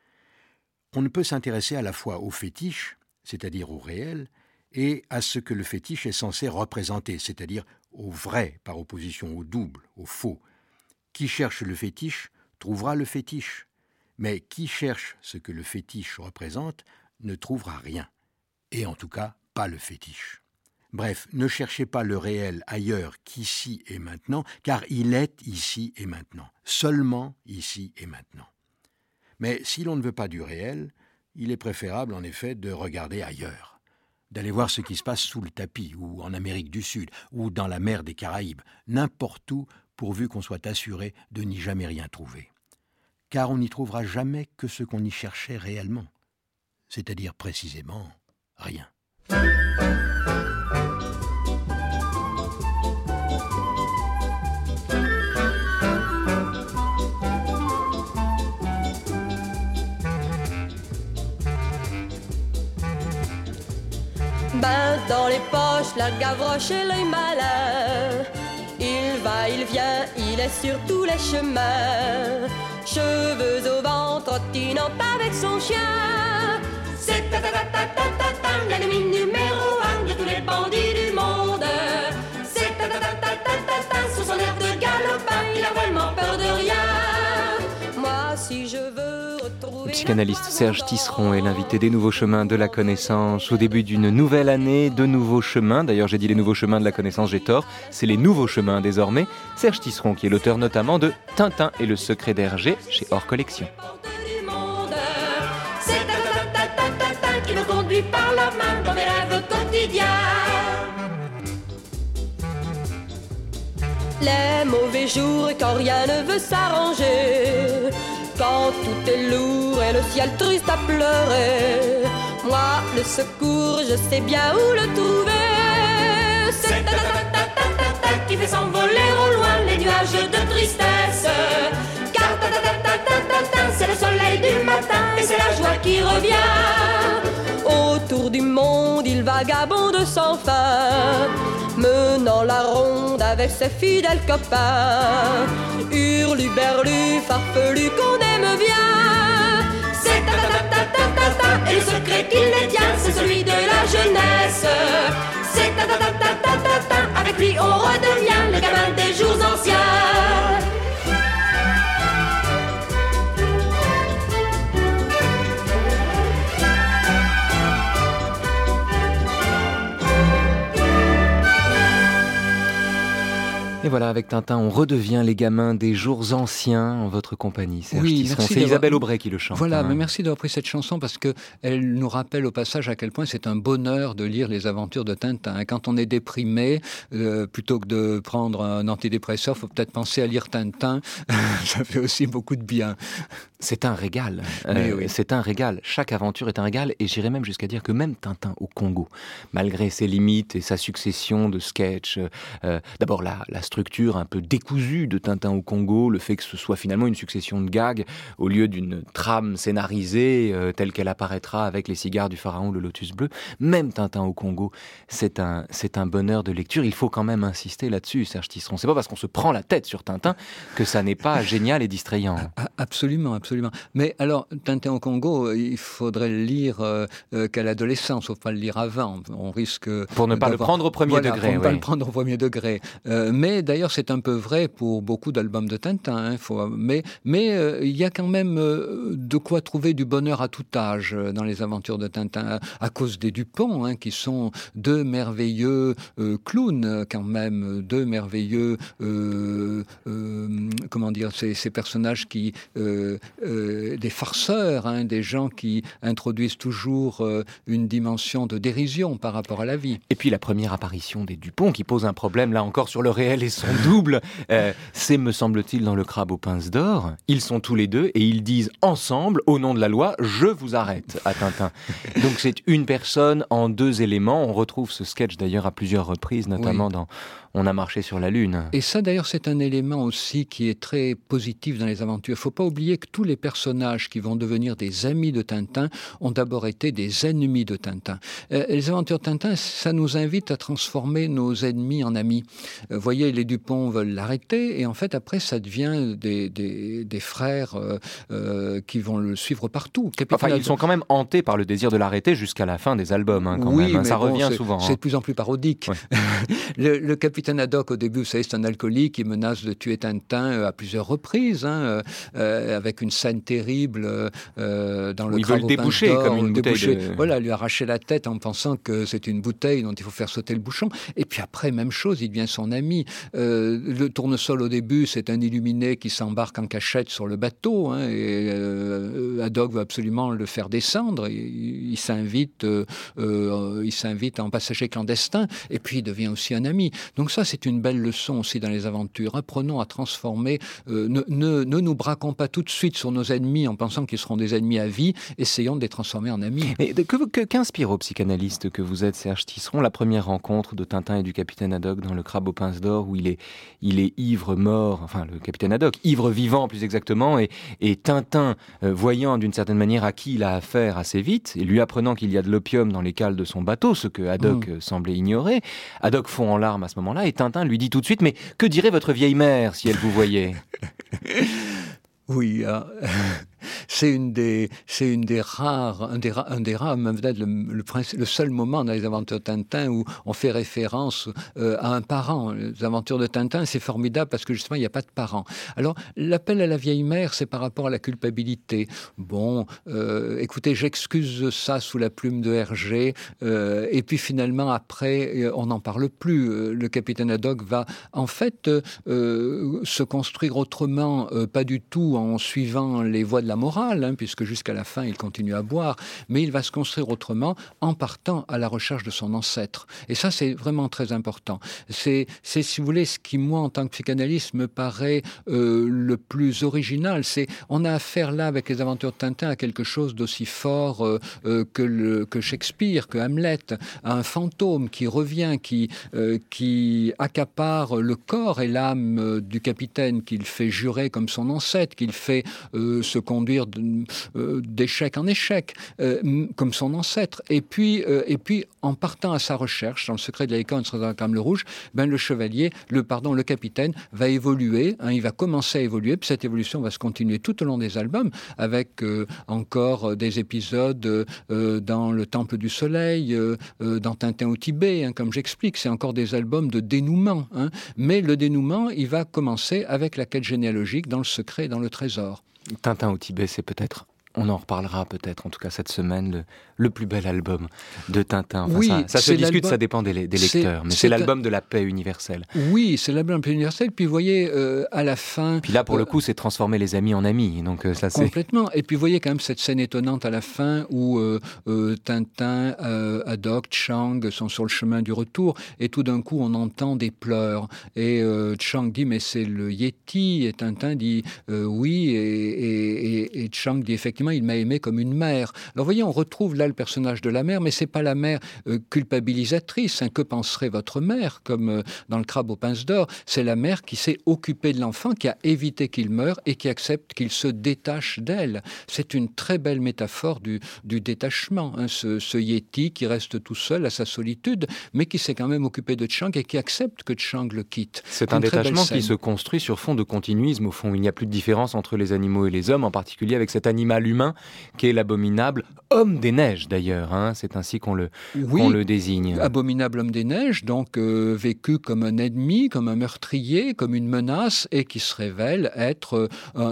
G: On ne peut s'intéresser à la fois au fétiche, c'est-à-dire au réel, et à ce que le fétiche est censé représenter, c'est-à-dire au vrai par opposition au double, au faux. Qui cherche le fétiche trouvera le fétiche. Mais qui cherche ce que le fétiche représente ne trouvera rien, et en tout cas pas le fétiche. Bref, ne cherchez pas le réel ailleurs qu'ici et maintenant, car il est ici et maintenant, seulement ici et maintenant. Mais si l'on ne veut pas du réel, il est préférable en effet de regarder ailleurs, d'aller voir ce qui se passe sous le tapis, ou en Amérique du Sud, ou dans la mer des Caraïbes, n'importe où, pourvu qu'on soit assuré de n'y jamais rien trouver. Car on n'y trouvera jamais que ce qu'on y cherchait réellement, c'est-à-dire précisément rien.
H: Main dans les poches, la gavroche et l'œil malin. Il va, il vient, il est sur tous les chemins. Cheveux au vent, trottinant avec son chien. C'est l'ennemi numéro un de tous les bandits du monde. C'est sur son air de galopin, il a vraiment peur de rien. Moi, si je veux retrouver...
A: Le psychanalyste Serge Tisseron est l'invité des Nouveaux Chemins de la Connaissance. Au début d'une nouvelle année, de nouveaux chemins. D'ailleurs, j'ai dit les Nouveaux Chemins de la Connaissance, j'ai tort. C'est les Nouveaux Chemins désormais. Serge Tisseron, qui est l'auteur notamment de Tintin et le secret d'Hergé chez Hors Collection.
H: C'est qui me conduit par la main dans mes rêves quotidiens. Les mauvais jours quand rien ne veut s'arranger, quand tout est lourd et le ciel triste à pleurer, moi le secours je sais bien où le trouver. C'est qui fait s'envoler au loin les nuages de tristesse, car c'est le soleil du matin et c'est la joie qui revient. Autour du monde il vagabonde sans fin, menant la ronde avec ses fidèles copains. Hurluberlu, farfelu qu'on aime bien. C'est et le secret qu'il détient, c'est celui de la jeunesse. C'est avec lui on redevient les gamins des jours anciens.
A: Et voilà, avec Tintin, on redevient les gamins des jours anciens en votre compagnie, Serge Tisseron. C'est
D: d'avoir...
A: Isabelle Aubray qui le chante.
D: Voilà, mais merci d'avoir pris cette chanson parce qu'elle nous rappelle au passage à quel point c'est un bonheur de lire les aventures de Tintin. Quand on est déprimé, plutôt que de prendre un antidépresseur, il faut peut-être penser à lire Tintin. Ça fait aussi beaucoup de bien.
A: C'est un régal.
D: Oui.
A: C'est un régal. Chaque aventure est un régal. Et j'irais même jusqu'à dire que même Tintin au Congo, malgré ses limites et sa succession de sketchs, d'abord la structure un peu décousue de Tintin au Congo, le fait que ce soit finalement une succession de gags au lieu d'une trame scénarisée telle qu'elle apparaîtra avec les cigares du pharaon, le lotus bleu, même Tintin au Congo, c'est un bonheur de lecture. Il faut quand même insister là-dessus, Serge Tisseron. C'est pas parce qu'on se prend la tête sur Tintin que ça n'est pas génial et distrayant.
D: Absolument, absolument. Mais alors, Tintin au Congo, il faudrait le lire qu'à l'adolescence, il ne faut pas le lire avant. On risque...
A: Pour ne pas le prendre au premier degré.
D: Pour ne pas le prendre au premier degré. Mais d'ailleurs, c'est un peu vrai pour beaucoup d'albums de Tintin. Mais il y a quand même de quoi trouver du bonheur à tout âge dans les aventures de Tintin, à cause des Dupont, qui sont deux merveilleux clowns quand même, deux merveilleux comment dire, ces personnages qui des farceurs, des gens qui introduisent toujours une dimension de dérision par rapport à la vie.
A: Et puis la première apparition des Dupont qui pose un problème là encore sur le réel et son double, c'est me semble-t-il dans Le Crabe aux pinces d'or. Ils sont tous les deux et ils disent ensemble, au nom de la loi, je vous arrête à Tintin. Donc c'est une personne en deux éléments. On retrouve ce sketch d'ailleurs à plusieurs reprises, notamment dans On a marché sur la Lune.
D: Et ça d'ailleurs c'est un élément aussi qui est très positif dans les aventures. Il ne faut pas oublier que tous les personnages qui vont devenir des amis de Tintin ont d'abord été des ennemis de Tintin. Les aventures de Tintin, ça nous invite à transformer nos ennemis en amis. Vous voyez, les Dupont veulent l'arrêter et en fait après ça devient des frères qui vont le suivre partout.
A: Enfin, ils sont quand même hantés par le désir de l'arrêter jusqu'à la fin des albums, quand même. Ça revient souvent.
D: C'est de plus en plus parodique. Ouais. Le capitaine Haddock, au début, vous savez, c'est un alcoolique qui menace de tuer Tintin à plusieurs reprises, avec une scène terrible dans le
A: il veut le déboucher comme une bouteille de...
D: Voilà, lui arracher la tête en pensant que c'est une bouteille dont il faut faire sauter le bouchon. Et puis après, même chose, il devient son ami. Le tournesol, au début, c'est un illuminé qui s'embarque en cachette sur le bateau, et Haddock veut absolument le faire descendre. Il s'invite en passager clandestin, et puis il devient aussi un ami. Donc ça, c'est une belle leçon aussi dans les aventures. Apprenons à transformer, ne nous braquons pas tout de suite sur nos ennemis en pensant qu'ils seront des ennemis à vie, essayons de les transformer en amis.
A: Mais qu'inspire au psychanalyste que vous êtes, Serge Tisseron, la première rencontre de Tintin et du capitaine Haddock dans Le Crabe aux pinces d'or, où il est ivre mort, enfin le capitaine Haddock, ivre vivant plus exactement, et Tintin, voyant d'une certaine manière à qui il a affaire assez vite, et lui apprenant qu'il y a de l'opium dans les cales de son bateau, ce que Haddock semblait ignorer, Haddock fond en larmes à ce moment-là, et Tintin lui dit tout de suite « Mais que dirait votre vieille mère si elle vous voyait ?»
D: Oui, c'est un des rares, même peut-être le seul moment dans les aventures de Tintin où on fait référence à un parent. Les aventures de Tintin, c'est formidable parce que justement, il n'y a pas de parent. Alors, l'appel à la vieille mère, c'est par rapport à la culpabilité. Bon, écoutez, j'excuse ça sous la plume de Hergé, et puis finalement, après, on n'en parle plus. Le capitaine Haddock va, en fait, se construire autrement, pas du tout en suivant les voies de la morale, puisque jusqu'à la fin, il continue à boire, mais il va se construire autrement en partant à la recherche de son ancêtre. Et ça, c'est vraiment très important. C'est, si vous voulez, ce qui, moi, en tant que psychanalyste, me paraît le plus original. On a affaire là, avec les aventures de Tintin, à quelque chose d'aussi fort que Shakespeare, que Hamlet, à un fantôme qui revient, qui accapare le corps et l'âme du capitaine, qu'il fait jurer comme son ancêtre, qu'il fait se conduire d'échec en échec, comme son ancêtre. Et puis, en partant à sa recherche, dans le secret de la licorne sur la Racame le Rouge, le capitaine va évoluer, il va commencer à évoluer, puis cette évolution va se continuer tout au long des albums, avec encore des épisodes dans Le Temple du Soleil, dans Tintin au Tibet, comme j'explique, c'est encore des albums de dénouement. Mais le dénouement, il va commencer avec la quête généalogique dans Le Secret et dans Le Trésor.
A: Tintin au Tibet, c'est peut-être, on en reparlera peut-être, en tout cas cette semaine, le plus bel album de Tintin. Enfin, oui, ça se discute, ça dépend des lecteurs, mais c'est l'album de la paix universelle.
D: Oui, c'est l'album de la paix universelle, puis vous voyez, à la fin...
A: Puis là, pour le coup, c'est transformer les amis en amis, donc ça c'est...
D: Complètement, et puis vous voyez quand même cette scène étonnante à la fin, où Tintin, Haddock, Chang sont sur le chemin du retour, et tout d'un coup, on entend des pleurs, et Chang dit, mais c'est le Yéti, et Tintin dit, oui, et Chang dit, effectivement, il m'a aimé comme une mère. Alors vous voyez, on retrouve là le personnage de la mère, mais c'est pas la mère culpabilisatrice. Que penserait votre mère, comme dans Le Crabe aux pinces d'or? C'est la mère qui s'est occupée de l'enfant, qui a évité qu'il meure et qui accepte qu'il se détache d'elle. C'est une très belle métaphore du détachement. Ce Yéti qui reste tout seul à sa solitude, mais qui s'est quand même occupé de Chang et qui accepte que Chang le quitte.
A: C'est un détachement qui se construit sur fond de continuisme. Au fond, il n'y a plus de différence entre les animaux et les hommes, en particulier avec cet animal humain qui est l'abominable homme des neiges d'ailleurs, c'est ainsi qu'on le désigne.
D: Abominable homme des neiges, donc vécu comme un ennemi, comme un meurtrier, comme une menace, et qui se révèle être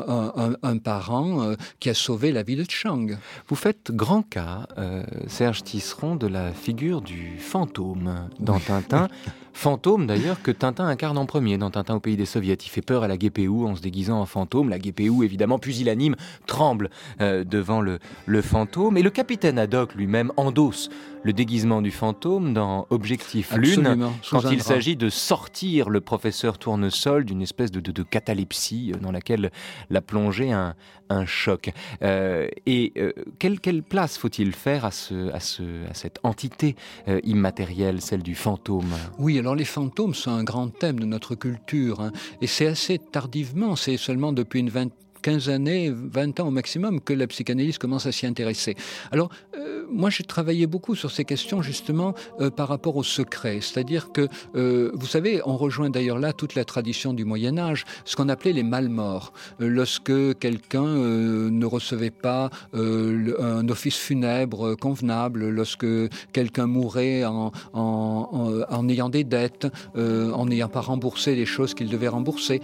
D: un parent qui a sauvé la vie de Chang.
A: Vous faites grand cas, Serge Tisseron, de la figure du fantôme dans Tintin. Fantôme d'ailleurs que Tintin incarne en premier dans Tintin au pays des soviets. Il fait peur à la Guépéou en se déguisant en fantôme. La Guépéou, évidemment pusillanime, tremble devant le fantôme. Et le capitaine Haddock lui-même endosse le déguisement du fantôme dans Objectif Lune.
D: Absolument,
A: quand il s'agit de sortir le professeur Tournesol d'une espèce de catalepsie dans laquelle l'a plongé un choc. Quelle place faut-il faire à cette entité immatérielle, celle du fantôme?
D: Oui, alors les fantômes sont un grand thème de notre culture, et c'est assez tardivement, c'est seulement depuis une 15 années, 20 ans au maximum, que la psychanalyse commence à s'y intéresser. Alors, moi, j'ai travaillé beaucoup sur ces questions, justement, par rapport au secret. C'est-à-dire que, vous savez, on rejoint d'ailleurs là toute la tradition du Moyen-Âge, ce qu'on appelait les malmorts. Lorsque quelqu'un ne recevait pas un office funèbre convenable, lorsque quelqu'un mourait en ayant des dettes, en n'ayant pas remboursé les choses qu'il devait rembourser,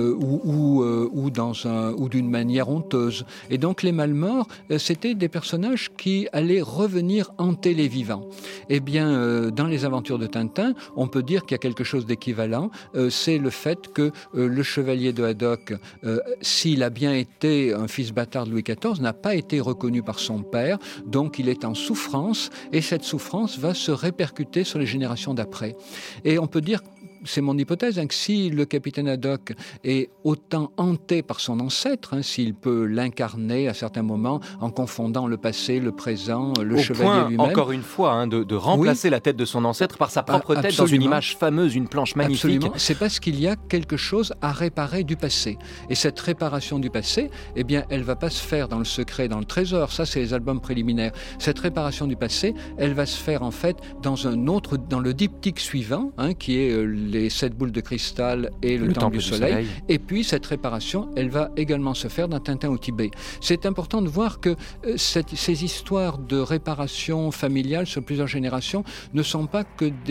D: ou d'une manière honteuse. Et donc les malmorts, c'était des personnages qui allaient revenir hanter les vivants. Eh bien, dans les aventures de Tintin, on peut dire qu'il y a quelque chose d'équivalent. C'est le fait que le chevalier de Haddock, s'il a bien été un fils bâtard de Louis XIV, n'a pas été reconnu par son père, donc il est en souffrance, et cette souffrance va se répercuter sur les générations d'après. Et on peut dire c'est mon hypothèse, que si le capitaine Haddock est autant hanté par son ancêtre, s'il peut l'incarner à certains moments en confondant le passé, le présent, le chevalier lui-même.
A: Encore une fois, de remplacer la tête de son ancêtre par sa propre tête dans une image fameuse, une planche magnifique.
D: Absolument, c'est parce qu'il y a quelque chose à réparer du passé. Et cette réparation du passé, eh bien, elle ne va pas se faire dans le secret, dans le trésor, ça c'est les albums préliminaires. Cette réparation du passé, elle va se faire en fait dans le diptyque suivant, qui est les 7 boules de cristal et le temple du soleil. Et puis cette réparation, elle va également se faire dans Tintin au Tibet. C'est important de voir que ces histoires de réparation familiale sur plusieurs générations ne sont pas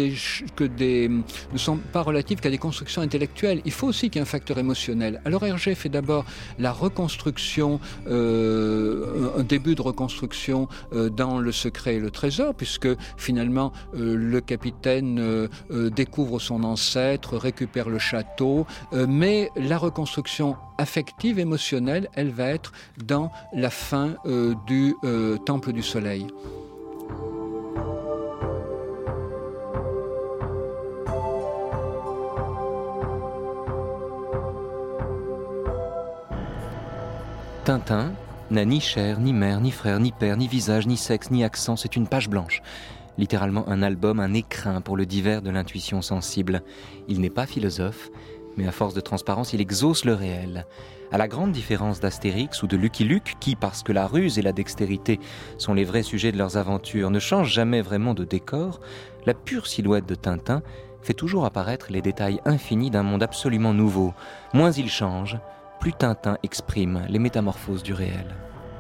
D: ne sont pas relatives qu'à des constructions intellectuelles. Il faut aussi qu'il y ait un facteur émotionnel. Alors Hergé fait d'abord la reconstruction, un début de reconstruction dans Le secret et le trésor, puisque finalement le capitaine découvre son ancêtre, récupère le château, mais la reconstruction affective, émotionnelle, elle va être dans la fin du Temple du Soleil.
A: Tintin n'a ni chair, ni mère, ni frère, ni père, ni visage, ni sexe, ni accent, c'est une page blanche. Littéralement un album, un écrin pour le divers de l'intuition sensible. Il n'est pas philosophe, mais à force de transparence, il exauce le réel. À la grande différence d'Astérix ou de Lucky Luke, qui, parce que la ruse et la dextérité sont les vrais sujets de leurs aventures, ne changent jamais vraiment de décor, la pure silhouette de Tintin fait toujours apparaître les détails infinis d'un monde absolument nouveau. Moins il change, plus Tintin exprime les métamorphoses du réel.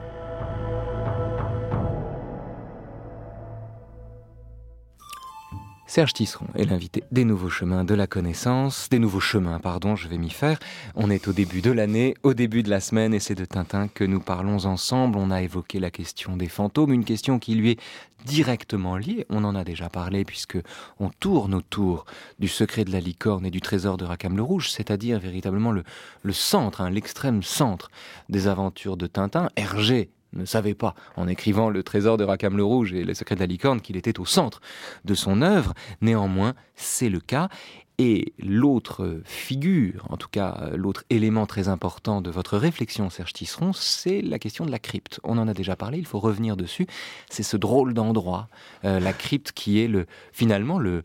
A: Serge Tisseron est l'invité des Nouveaux Chemins de la Connaissance. Des Nouveaux Chemins, pardon, je vais m'y faire. On est au début de l'année, au début de la semaine, et c'est de Tintin que nous parlons ensemble. On a évoqué la question des fantômes, une question qui lui est directement liée. On en a déjà parlé puisque on tourne autour du secret de la licorne et du trésor de Rackham le Rouge, c'est-à-dire véritablement le centre, l'extrême centre des aventures de Tintin. Hergé ne savait pas, en écrivant Le trésor de Rackham le Rouge et Le secret de la licorne, qu'il était au centre de son œuvre. Néanmoins, c'est le cas. Et l'autre figure, en tout cas l'autre élément très important de votre réflexion, Serge Tisseron, c'est la question de la crypte. On en a déjà parlé, il faut revenir dessus. C'est ce drôle d'endroit, la crypte qui est finalement le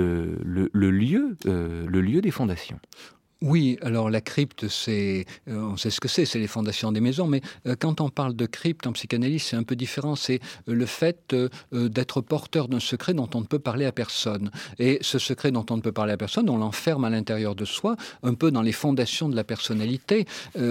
A: lieu des fondations.
D: Oui, alors la crypte, on sait ce que c'est les fondations des maisons, mais quand on parle de crypte en psychanalyse, c'est un peu différent. C'est le fait d'être porteur d'un secret dont on ne peut parler à personne. Et ce secret dont on ne peut parler à personne, on l'enferme à l'intérieur de soi, un peu dans les fondations de la personnalité.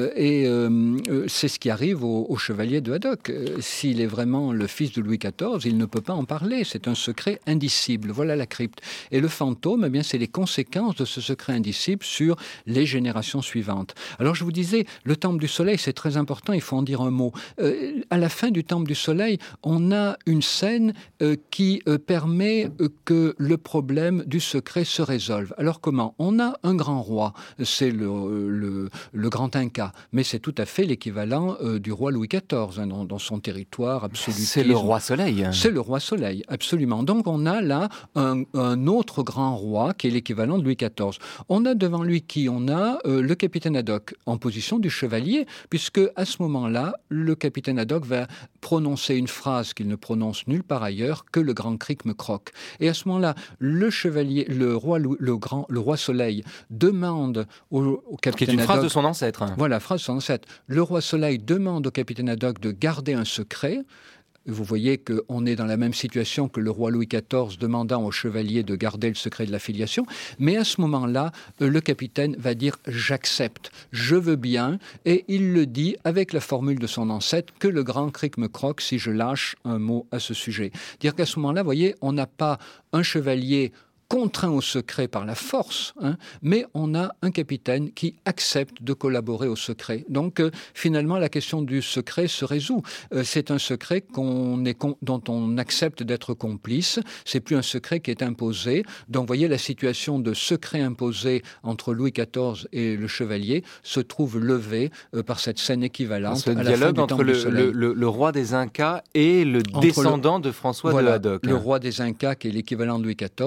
D: C'est ce qui arrive au chevalier de Haddock. S'il est vraiment le fils de Louis XIV, il ne peut pas en parler. C'est un secret indicible. Voilà la crypte. Et le fantôme, eh bien, c'est les conséquences de ce secret indicible sur les générations suivantes. Alors je vous disais, le Temple du Soleil, c'est très important, il faut en dire un mot. À la fin du Temple du Soleil, on a une scène qui permet que le problème du secret se résolve. Alors comment ? On a un grand roi, c'est le grand Inca, mais c'est tout à fait l'équivalent du roi Louis XIV, dans son territoire absolutiste.
A: C'est le roi Soleil.
D: C'est le roi Soleil, absolument. Donc on a là un autre grand roi qui est l'équivalent de Louis XIV. On a devant lui on a le capitaine Haddock en position du chevalier, puisque à ce moment-là, le capitaine Haddock va prononcer une phrase qu'il ne prononce nulle part ailleurs, que le grand cric me croque. Et à ce moment-là, le chevalier, le roi Soleil demande au capitaine Haddock...
A: Qui est une phrase de son ancêtre.
D: Voilà, phrase de son ancêtre. Le roi Soleil demande au capitaine Haddock de garder un secret. Vous voyez qu'on est dans la même situation que le roi Louis XIV demandant au chevalier de garder le secret de la filiation. Mais à ce moment-là, le capitaine va dire « j'accepte, je veux bien ». Et il le dit avec la formule de son ancêtre que le grand cric me croque si je lâche un mot à ce sujet. Dire qu'à ce moment-là, vous voyez, on n'a pas un chevalier contraint au secret par la force, mais on a un capitaine qui accepte de collaborer au secret. Donc, finalement, la question du secret se résout. C'est un secret dont on accepte d'être complice. C'est plus un secret qui est imposé. Donc, vous voyez, la situation de secret imposé entre Louis XIV et le chevalier se trouve levée par cette scène équivalente.
A: Ce dialogue entre le roi des Incas et le descendant de François de Haddock.
D: Le roi des Incas, qui est l'équivalent de Louis XIV, et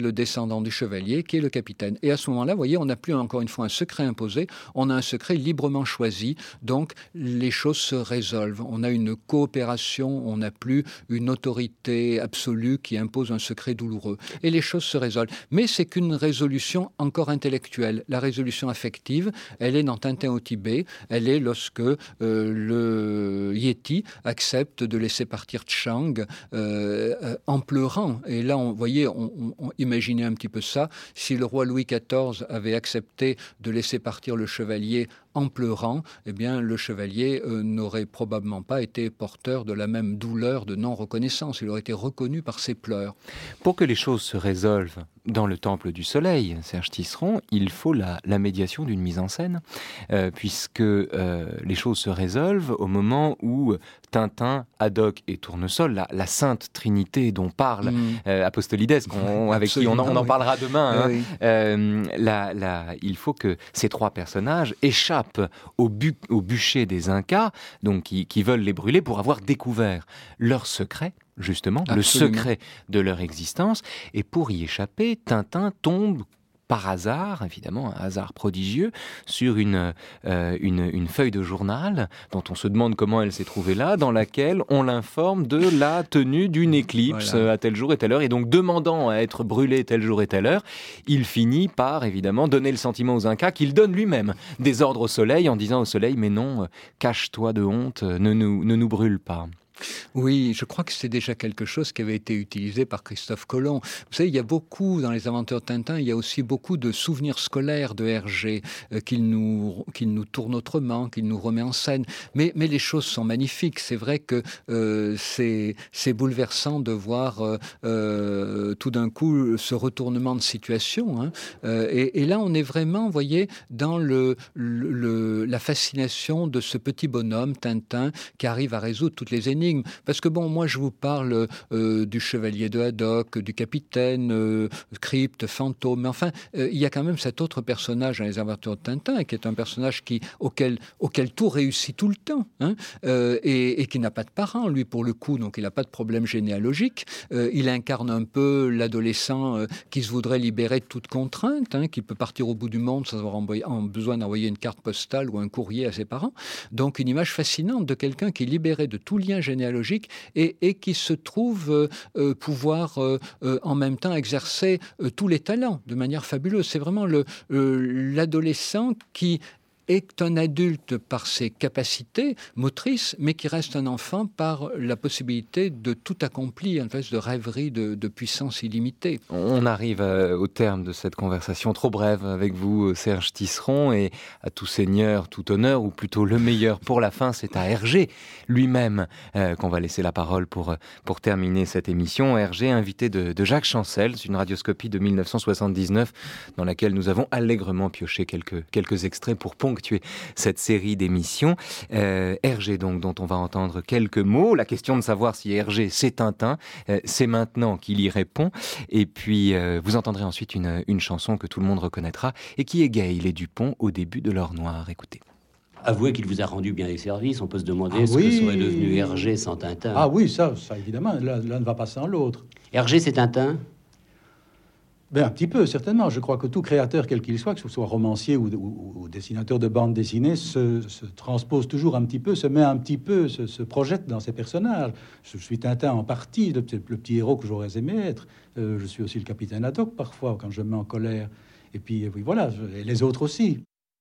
D: le descendant du chevalier qui est le capitaine. Et à ce moment-là, vous voyez, on n'a plus encore une fois un secret imposé, on a un secret librement choisi, donc les choses se résolvent. On a une coopération, on n'a plus une autorité absolue qui impose un secret douloureux. Et les choses se résolvent. Mais c'est qu'une résolution encore intellectuelle. La résolution affective, elle est dans Tintin au Tibet, elle est lorsque le Yéti accepte de laisser partir Chang en pleurant. Et là, vous voyez, on imaginez un petit peu ça. Si le roi Louis XIV avait accepté de laisser partir le chevalier en pleurant, eh bien, le chevalier n'aurait probablement pas été porteur de la même douleur de non-reconnaissance. Il aurait été reconnu par ses pleurs.
A: Pour que les choses se résolvent dans le Temple du Soleil, Serge Tisseron, il faut la médiation d'une mise en scène, puisque les choses se résolvent au moment où Tintin, Haddock et Tournesol, la sainte trinité dont parle Apostolides, avec qui on en parlera demain,
D: oui.
A: Il faut que ces trois personnages échappent au bûcher des Incas, donc qui veulent les brûler pour avoir découvert leur secret, justement,
D: Absolument.
A: le secret de leur existence. Et pour y échapper, Tintin tombe par hasard, évidemment, un hasard prodigieux, sur une feuille de journal dont on se demande comment elle s'est trouvée là, dans laquelle on l'informe de la tenue d'une éclipse à tel jour et telle heure. Et donc, demandant à être brûlé tel jour et telle heure, il finit par, évidemment, donner le sentiment aux Incas qu'il donne lui-même des ordres au soleil en disant au soleil « Mais non, cache-toi de honte, ne nous brûle pas ».
D: Oui, je crois que c'est déjà quelque chose qui avait été utilisé par Christophe Colomb. Vous savez, il y a beaucoup, dans les Aventures de Tintin, il y a aussi beaucoup de souvenirs scolaires de Hergé qu'il nous tourne autrement, qu'il nous remet en scène. Mais les choses sont magnifiques. C'est vrai que c'est bouleversant de voir tout d'un coup ce retournement de situation. Hein. Et là, on est vraiment, vous voyez, dans la fascination de ce petit bonhomme, Tintin, qui arrive à résoudre toutes les énigmes. Parce que bon, moi je vous parle du chevalier de Haddock, du capitaine, Crypte, Fantôme, mais enfin, il y a quand même cet autre personnage dans les Aventures de Tintin, qui est un personnage auquel tout réussit tout le temps, hein, et qui n'a pas de parents, lui, pour le coup, donc il n'a pas de problème généalogique. Il incarne un peu l'adolescent qui se voudrait libérer de toute contrainte, hein, qui peut partir au bout du monde sans avoir besoin d'envoyer une carte postale ou un courrier à ses parents. Donc une image fascinante de quelqu'un qui est libéré de tout lien généalogique et qui se trouve pouvoir en même temps exercer tous les talents de manière fabuleuse. C'est vraiment l'adolescent qui est un adulte par ses capacités motrices, mais qui reste un enfant par la possibilité de tout accomplir, une espèce de rêverie de puissance illimitée.
A: On arrive au terme de cette conversation trop brève avec vous, Serge Tisseron, et à tout seigneur, tout honneur, ou plutôt le meilleur pour la fin, c'est à Hergé lui-même qu'on va laisser la parole pour terminer cette émission. Hergé, invité de Jacques Chancel, c'est une radioscopie de 1979 dans laquelle nous avons allègrement pioché quelques extraits pour ponctuer cette série d'émissions. Hergé, donc, dont on va entendre quelques mots. La question de savoir si Hergé, c'est Tintin, c'est maintenant qu'il y répond. Et puis, vous entendrez ensuite une chanson que tout le monde reconnaîtra et qui égaye les Dupont au début de L'Or Noir. Écoutez.
I: Avouez qu'il vous a rendu bien des services. On peut se demander ce que serait devenu Hergé sans Tintin.
J: Ah oui, ça évidemment, l'un ne va pas sans l'autre.
I: Hergé, c'est Tintin ?
J: Ben, un petit peu, certainement. Je crois que tout créateur, quel qu'il soit, que ce soit romancier ou dessinateur de bande dessinée, se transpose toujours un petit peu, se met un petit peu, se projette dans ses personnages. Je suis Tintin en partie, le petit héros que j'aurais aimé être. Je suis aussi le capitaine Haddock, parfois, quand je me mets en colère. Et puis, oui, voilà, et les autres aussi.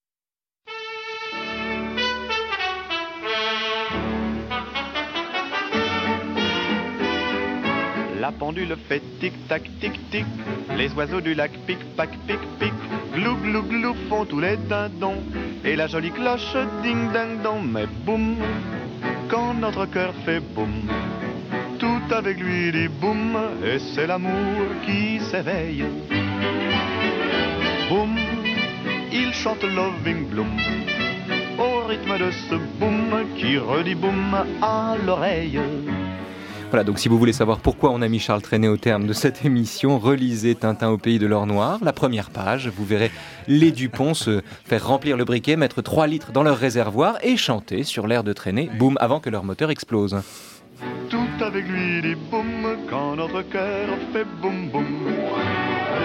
K: La pendule fait tic-tac, tic-tic. Les oiseaux du lac pic-pac, pic-pic. Glou, glou, glou font tous les dindons. Et la jolie cloche ding-ding-dong. Mais boum, quand notre cœur fait boum, tout avec lui dit boum. Et c'est l'amour qui s'éveille. Boum, il chante Loving Bloom au rythme de ce boum qui redit boum à l'oreille.
A: Voilà, donc si vous voulez savoir pourquoi on a mis Charles Trenet au terme de cette émission, relisez Tintin au pays de l'or noir, la première page, vous verrez les Dupont se faire remplir le briquet, mettre 3 litres dans leur réservoir et chanter sur l'air de Trenet, boum, avant que leur moteur explose.
K: Tout avec lui dit boum, quand notre cœur fait boum boum.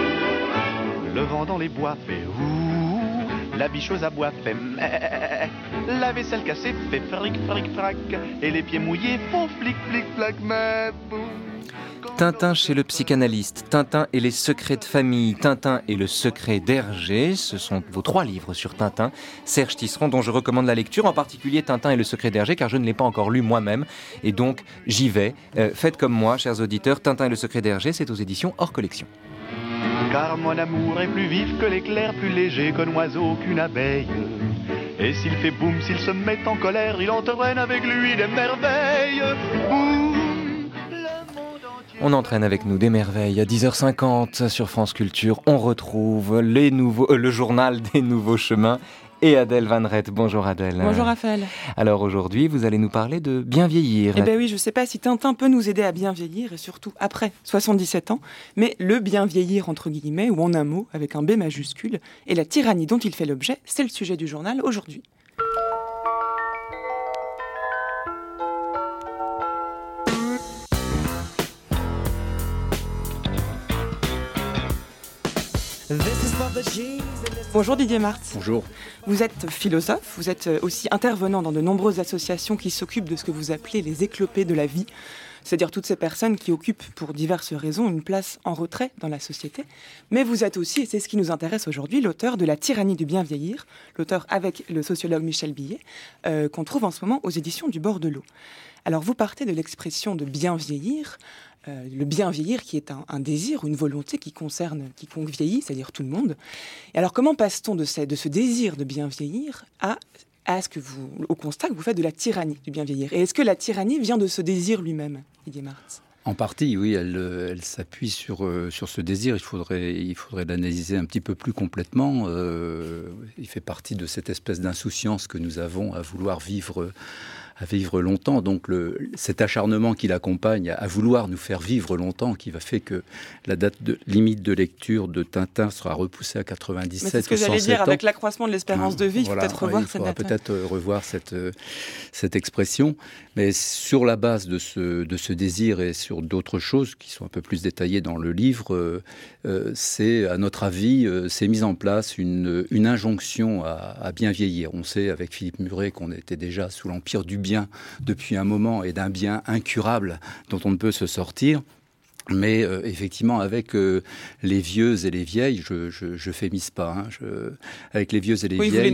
K: Le vent dans les bois fait ouh, la bicheuse à bois fait meh, la vaisselle cassée fait fric, fric, frac, et les pieds mouillés font flic, flic, flac, mais boum.
A: Tintin chez le psychanalyste, Tintin et les secrets de famille, Tintin et le secret d'Hergé, ce sont vos 3 livres sur Tintin. Serge Tisseron, dont je recommande la lecture, en particulier Tintin et le secret d'Hergé, car je ne l'ai pas encore lu moi-même, et donc j'y vais. Faites comme moi, chers auditeurs, Tintin et le secret d'Hergé, c'est aux éditions Hors Collection.
K: Car mon amour est plus vif que l'éclair, plus léger qu'un oiseau, qu'une abeille. Et s'il fait boum, s'il se met en colère, il entraîne avec lui des merveilles. Boum.
A: On entraîne avec nous des merveilles. À 10h50 sur France Culture, on retrouve le journal des nouveaux chemins et Adèle Van Rett. Bonjour Adèle.
L: Bonjour Raphaël.
A: Alors aujourd'hui, vous allez nous parler de bien vieillir.
L: Eh bien oui, je ne sais pas si Tintin peut nous aider à bien vieillir, et surtout après 77 ans, mais le bien vieillir entre guillemets, ou en un mot, avec un B majuscule, et la tyrannie dont il fait l'objet, c'est le sujet du journal aujourd'hui. Bonjour Didier Marthe.
M: Bonjour.
L: Vous êtes philosophe, vous êtes aussi intervenant dans de nombreuses associations qui s'occupent de ce que vous appelez les éclopés de la vie, c'est-à-dire toutes ces personnes qui occupent pour diverses raisons une place en retrait dans la société. Mais vous êtes aussi, et c'est ce qui nous intéresse aujourd'hui, l'auteur de La tyrannie du bien vieillir, l'auteur avec le sociologue Michel Billet, qu'on trouve en ce moment aux éditions du Bord de l'eau. Alors vous partez de l'expression de bien vieillir, le bien vieillir qui est un désir, une volonté qui concerne quiconque vieillit, c'est-à-dire tout le monde. Et alors comment passe-t-on de ce désir de bien vieillir au constat que vous faites de la tyrannie du bien vieillir? Et est-ce que la tyrannie vient de ce désir lui-même, Didier Marthe?
M: En partie, oui, elle s'appuie sur ce désir. Il faudrait l'analyser un petit peu plus complètement. Il fait partie de cette espèce d'insouciance que nous avons à vouloir vivre longtemps. Donc cet acharnement qui l'accompagne à vouloir nous faire vivre longtemps, qui va faire que la date limite de lecture de Tintin sera repoussée à 97 ou 107 ans.
L: C'est ce que j'allais dire, avec l'accroissement de l'espérance de vie,
M: voilà,
L: il faut peut-être revoir cette date.
M: Il faudra peut-être revoir cette expression. Mais sur la base de ce désir et sur d'autres choses qui sont un peu plus détaillées dans le livre, c'est, à notre avis, c'est mis en place une injonction à bien vieillir. On sait avec Philippe Muret qu'on était déjà sous l'empire du bien depuis un moment et d'un bien incurable dont on ne peut se sortir. Mais effectivement, avec les vieux et les vieilles, je fémise pas. Avec les vieux et les vieilles,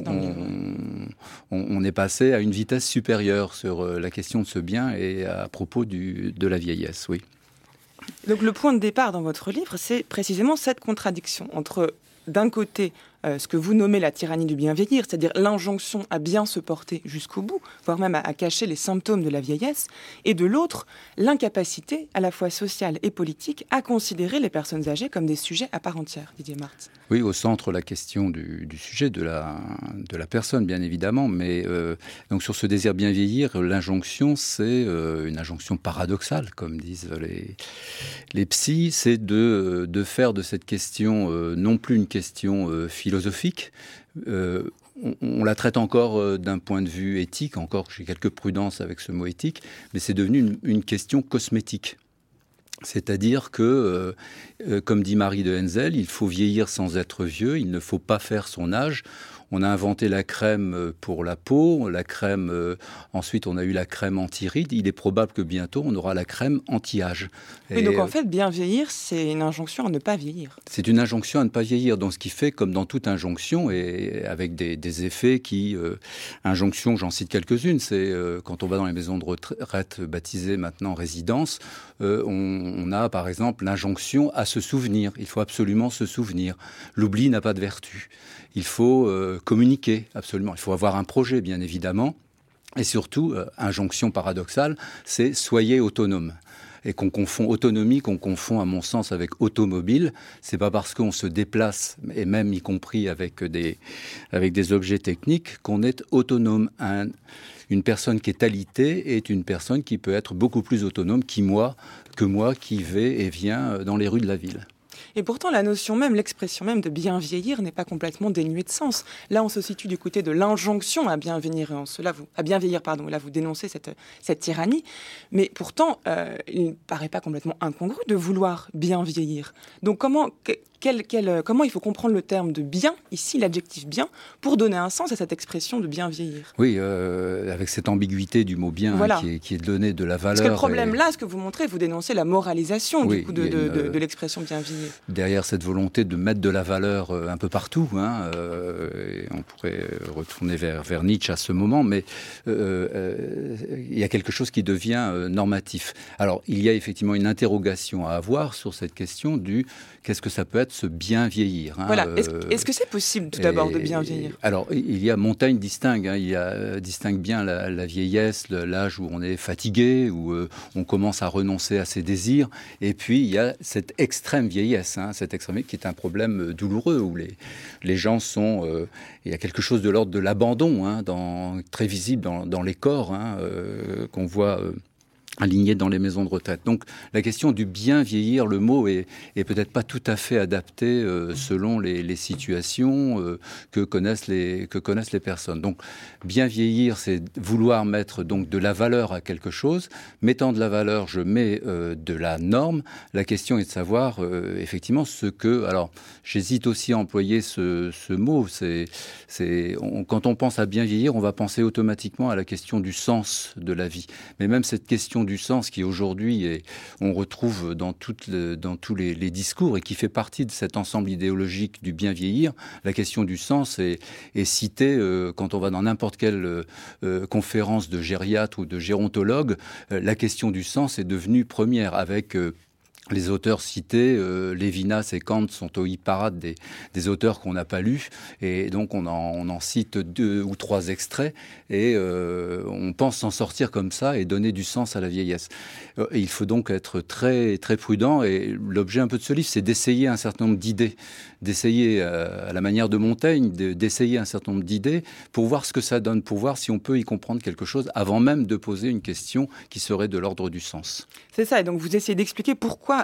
M: on est passé à une vitesse supérieure sur la question de ce bien et à propos de la vieillesse, oui.
L: Donc le point de départ dans votre livre, c'est précisément cette contradiction entre, d'un côté, ce que vous nommez la tyrannie du bien vieillir, c'est-à-dire l'injonction à bien se porter jusqu'au bout, voire même à cacher les symptômes de la vieillesse, et de l'autre, l'incapacité, à la fois sociale et politique, à considérer les personnes âgées comme des sujets à part entière, Didier Marthe.
M: Oui, au centre, la question du sujet, de la personne, bien évidemment, mais donc sur ce désir bien vieillir, l'injonction, c'est une injonction paradoxale, comme disent les psys, c'est de faire de cette question non plus une question philosophique. On la traite encore d'un point de vue éthique, encore j'ai quelques prudences avec ce mot éthique, mais c'est devenu une question cosmétique. C'est-à-dire que, comme dit Marie de Henzel, il faut vieillir sans être vieux, il ne faut pas faire son âge. On a inventé la crème pour la peau, ensuite on a eu la crème anti-rides. Il est probable que bientôt on aura la crème anti-âge.
L: Oui, donc en fait, bien vieillir, c'est une injonction à ne pas vieillir.
M: C'est une injonction à ne pas vieillir. Donc ce qui fait, comme dans toute injonction, et avec des effets qui... injonction, j'en cite quelques-unes, c'est quand on va dans les maisons de retraite baptisées maintenant résidences, on a par exemple l'injonction à se souvenir. Il faut absolument se souvenir. L'oubli n'a pas de vertu. Il faut communiquer, absolument. Il faut avoir un projet, bien évidemment. Et surtout, injonction paradoxale, c'est « soyez autonome ». Et qu'on confond autonomie, qu'on confond, à mon sens, avec automobile. C'est pas parce qu'on se déplace, et même y compris avec des objets techniques, qu'on est autonome. Une personne qui est alitée est une personne qui peut être beaucoup plus autonome que moi qui vais et viens dans les rues de la ville.
L: Et pourtant, la notion même, l'expression même de bien vieillir n'est pas complètement dénuée de sens. Là, on se situe du côté de l'injonction à bien vieillir. Là, vous dénoncez cette tyrannie. Mais pourtant, il ne paraît pas complètement incongru de vouloir bien vieillir. Donc, comment il faut comprendre le terme de bien, ici l'adjectif bien, pour donner un sens à cette expression de bien vieillir.
M: Oui, avec cette ambiguïté du mot bien,
L: voilà.
M: qui est donné de la valeur.
L: Parce que le problème là, ce que vous montrez, vous dénoncez la moralisation du coup de l'expression bien vieillir.
M: Derrière cette volonté de mettre de la valeur un peu partout, on pourrait retourner vers Nietzsche à ce moment, mais il y a quelque chose qui devient normatif. Alors, il y a effectivement une interrogation à avoir sur cette question du qu'est-ce que ça peut être ce bien vieillir.
L: Voilà. Est-ce que c'est possible tout d'abord de bien vieillir ?
M: Alors, il y a Montaigne distingue bien la vieillesse, l'âge où on est fatigué, où on commence à renoncer à ses désirs, et puis il y a cette extrême vieillesse, cette extrême vieillesse qui est un problème douloureux, où les gens sont... il y a quelque chose de l'ordre de l'abandon, très visible dans les corps, qu'on voit... alignés dans les maisons de retraite. Donc la question du bien vieillir, le mot est peut-être pas tout à fait adapté selon les situations que connaissent les personnes. Donc bien vieillir, c'est vouloir mettre donc de la valeur à quelque chose. Mettant de la valeur, je mets de la norme. La question est de savoir effectivement ce que... Alors j'hésite aussi à employer ce mot. Quand on pense à bien vieillir, on va penser automatiquement à la question du sens de la vie. Mais même cette question du sens qui aujourd'hui on retrouve dans tous les discours et qui fait partie de cet ensemble idéologique du bien vieillir, la question du sens est citée quand on va dans n'importe quelle conférence de gériatre ou de gérontologue. La question du sens est devenue première avec... les auteurs cités, Lévinas et Kant sont au hit-parade des auteurs qu'on n'a pas lus, et donc on en cite 2 ou 3 extraits, et on pense s'en sortir comme ça et donner du sens à la vieillesse. Il faut donc être très, très prudent, et l'objet un peu de ce livre, c'est d'essayer un certain nombre d'idées, d'essayer, à la manière de Montaigne, d'essayer un certain nombre d'idées pour voir ce que ça donne, pour voir si on peut y comprendre quelque chose avant même de poser une question qui serait de l'ordre du sens.
L: C'est ça, et donc vous essayez d'expliquer pourquoi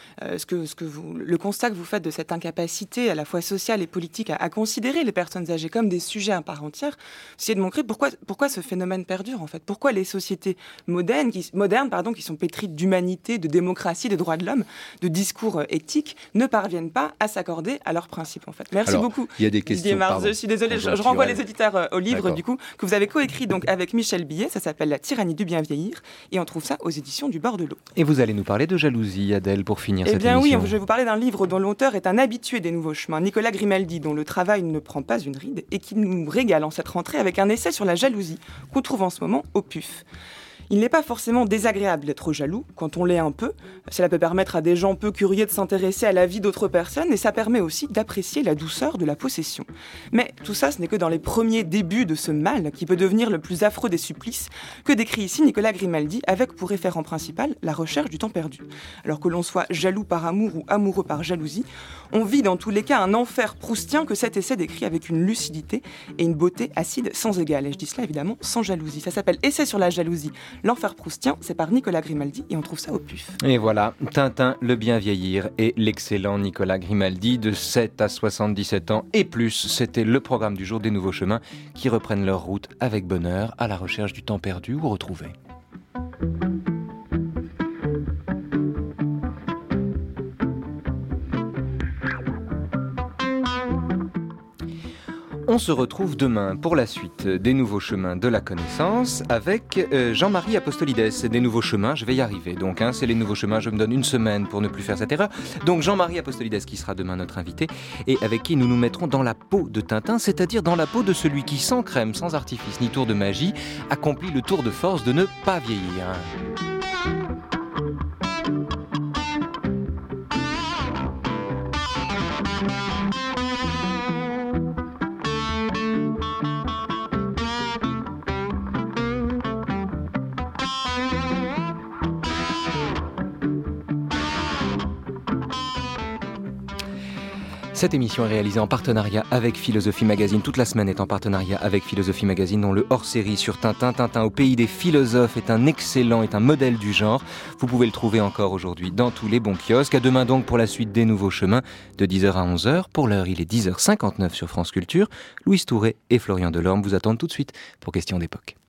L: le constat que vous faites de cette incapacité à la fois sociale et politique à considérer les personnes âgées comme des sujets à part entière, c'est de montrer pourquoi ce phénomène perdure en fait. Pourquoi les sociétés modernes qui sont pétries d'humanité, de démocratie, de droits de l'homme, de discours éthiques, ne parviennent pas à s'accorder à leurs principes en fait. Merci beaucoup.
M: Il y a des questions.
L: Je suis désolée, je renvoie les auditeurs au livre du coup que vous avez coécrit donc avec Michel Billet. Ça s'appelle La tyrannie du bien vieillir, et on trouve ça aux éditions du Bord de l'eau.
A: Et vous allez nous parler de jalousie, Adèle, pour finir cette émission.
L: Oui, je vais vous parler d'un livre dont l'auteur est un habitué des Nouveaux Chemins, Nicolas Grimaldi, dont le travail ne prend pas une ride et qui nous régale en cette rentrée avec un essai sur la jalousie qu'on trouve en ce moment au PUF. Il n'est pas forcément désagréable d'être jaloux, quand on l'est un peu. Cela peut permettre à des gens peu curieux de s'intéresser à la vie d'autres personnes, et ça permet aussi d'apprécier la douceur de la possession. Mais tout ça, ce n'est que dans les premiers débuts de ce mal, qui peut devenir le plus affreux des supplices, que décrit ici Nicolas Grimaldi, avec pour référent principal la recherche du temps perdu. Alors que l'on soit jaloux par amour ou amoureux par jalousie, on vit dans tous les cas un enfer proustien que cet essai décrit avec une lucidité et une beauté acide sans égale. Et je dis cela évidemment sans jalousie. Ça s'appelle Essai sur la jalousie. L'enfer proustien, c'est par Nicolas Grimaldi et on trouve ça au PUF.
A: Et voilà, Tintin, le bien vieillir et l'excellent Nicolas Grimaldi de 7 à 77 ans et plus. C'était le programme du jour des Nouveaux Chemins qui reprennent leur route avec bonheur à la recherche du temps perdu ou retrouvé. On se retrouve demain pour la suite des Nouveaux Chemins de la Connaissance avec Jean-Marie Apostolides. Des Nouveaux Chemins, je vais y arriver. Donc, c'est les Nouveaux Chemins, je me donne une semaine pour ne plus faire cette erreur. Donc, Jean-Marie Apostolides qui sera demain notre invité et avec qui nous nous mettrons dans la peau de Tintin, c'est-à-dire dans la peau de celui qui, sans crème, sans artifice ni tour de magie, accomplit le tour de force de ne pas vieillir. Cette émission est réalisée en partenariat avec Philosophie Magazine. Toute la semaine est en partenariat avec Philosophie Magazine, dont le hors-série sur Tintin, Tintin au pays des philosophes, est un modèle du genre. Vous pouvez le trouver encore aujourd'hui dans tous les bons kiosques. À demain donc pour la suite des Nouveaux Chemins de 10h à 11h. Pour l'heure, il est 10h59 sur France Culture. Louise Touré et Florian Delorme vous attendent tout de suite pour Question d'époque.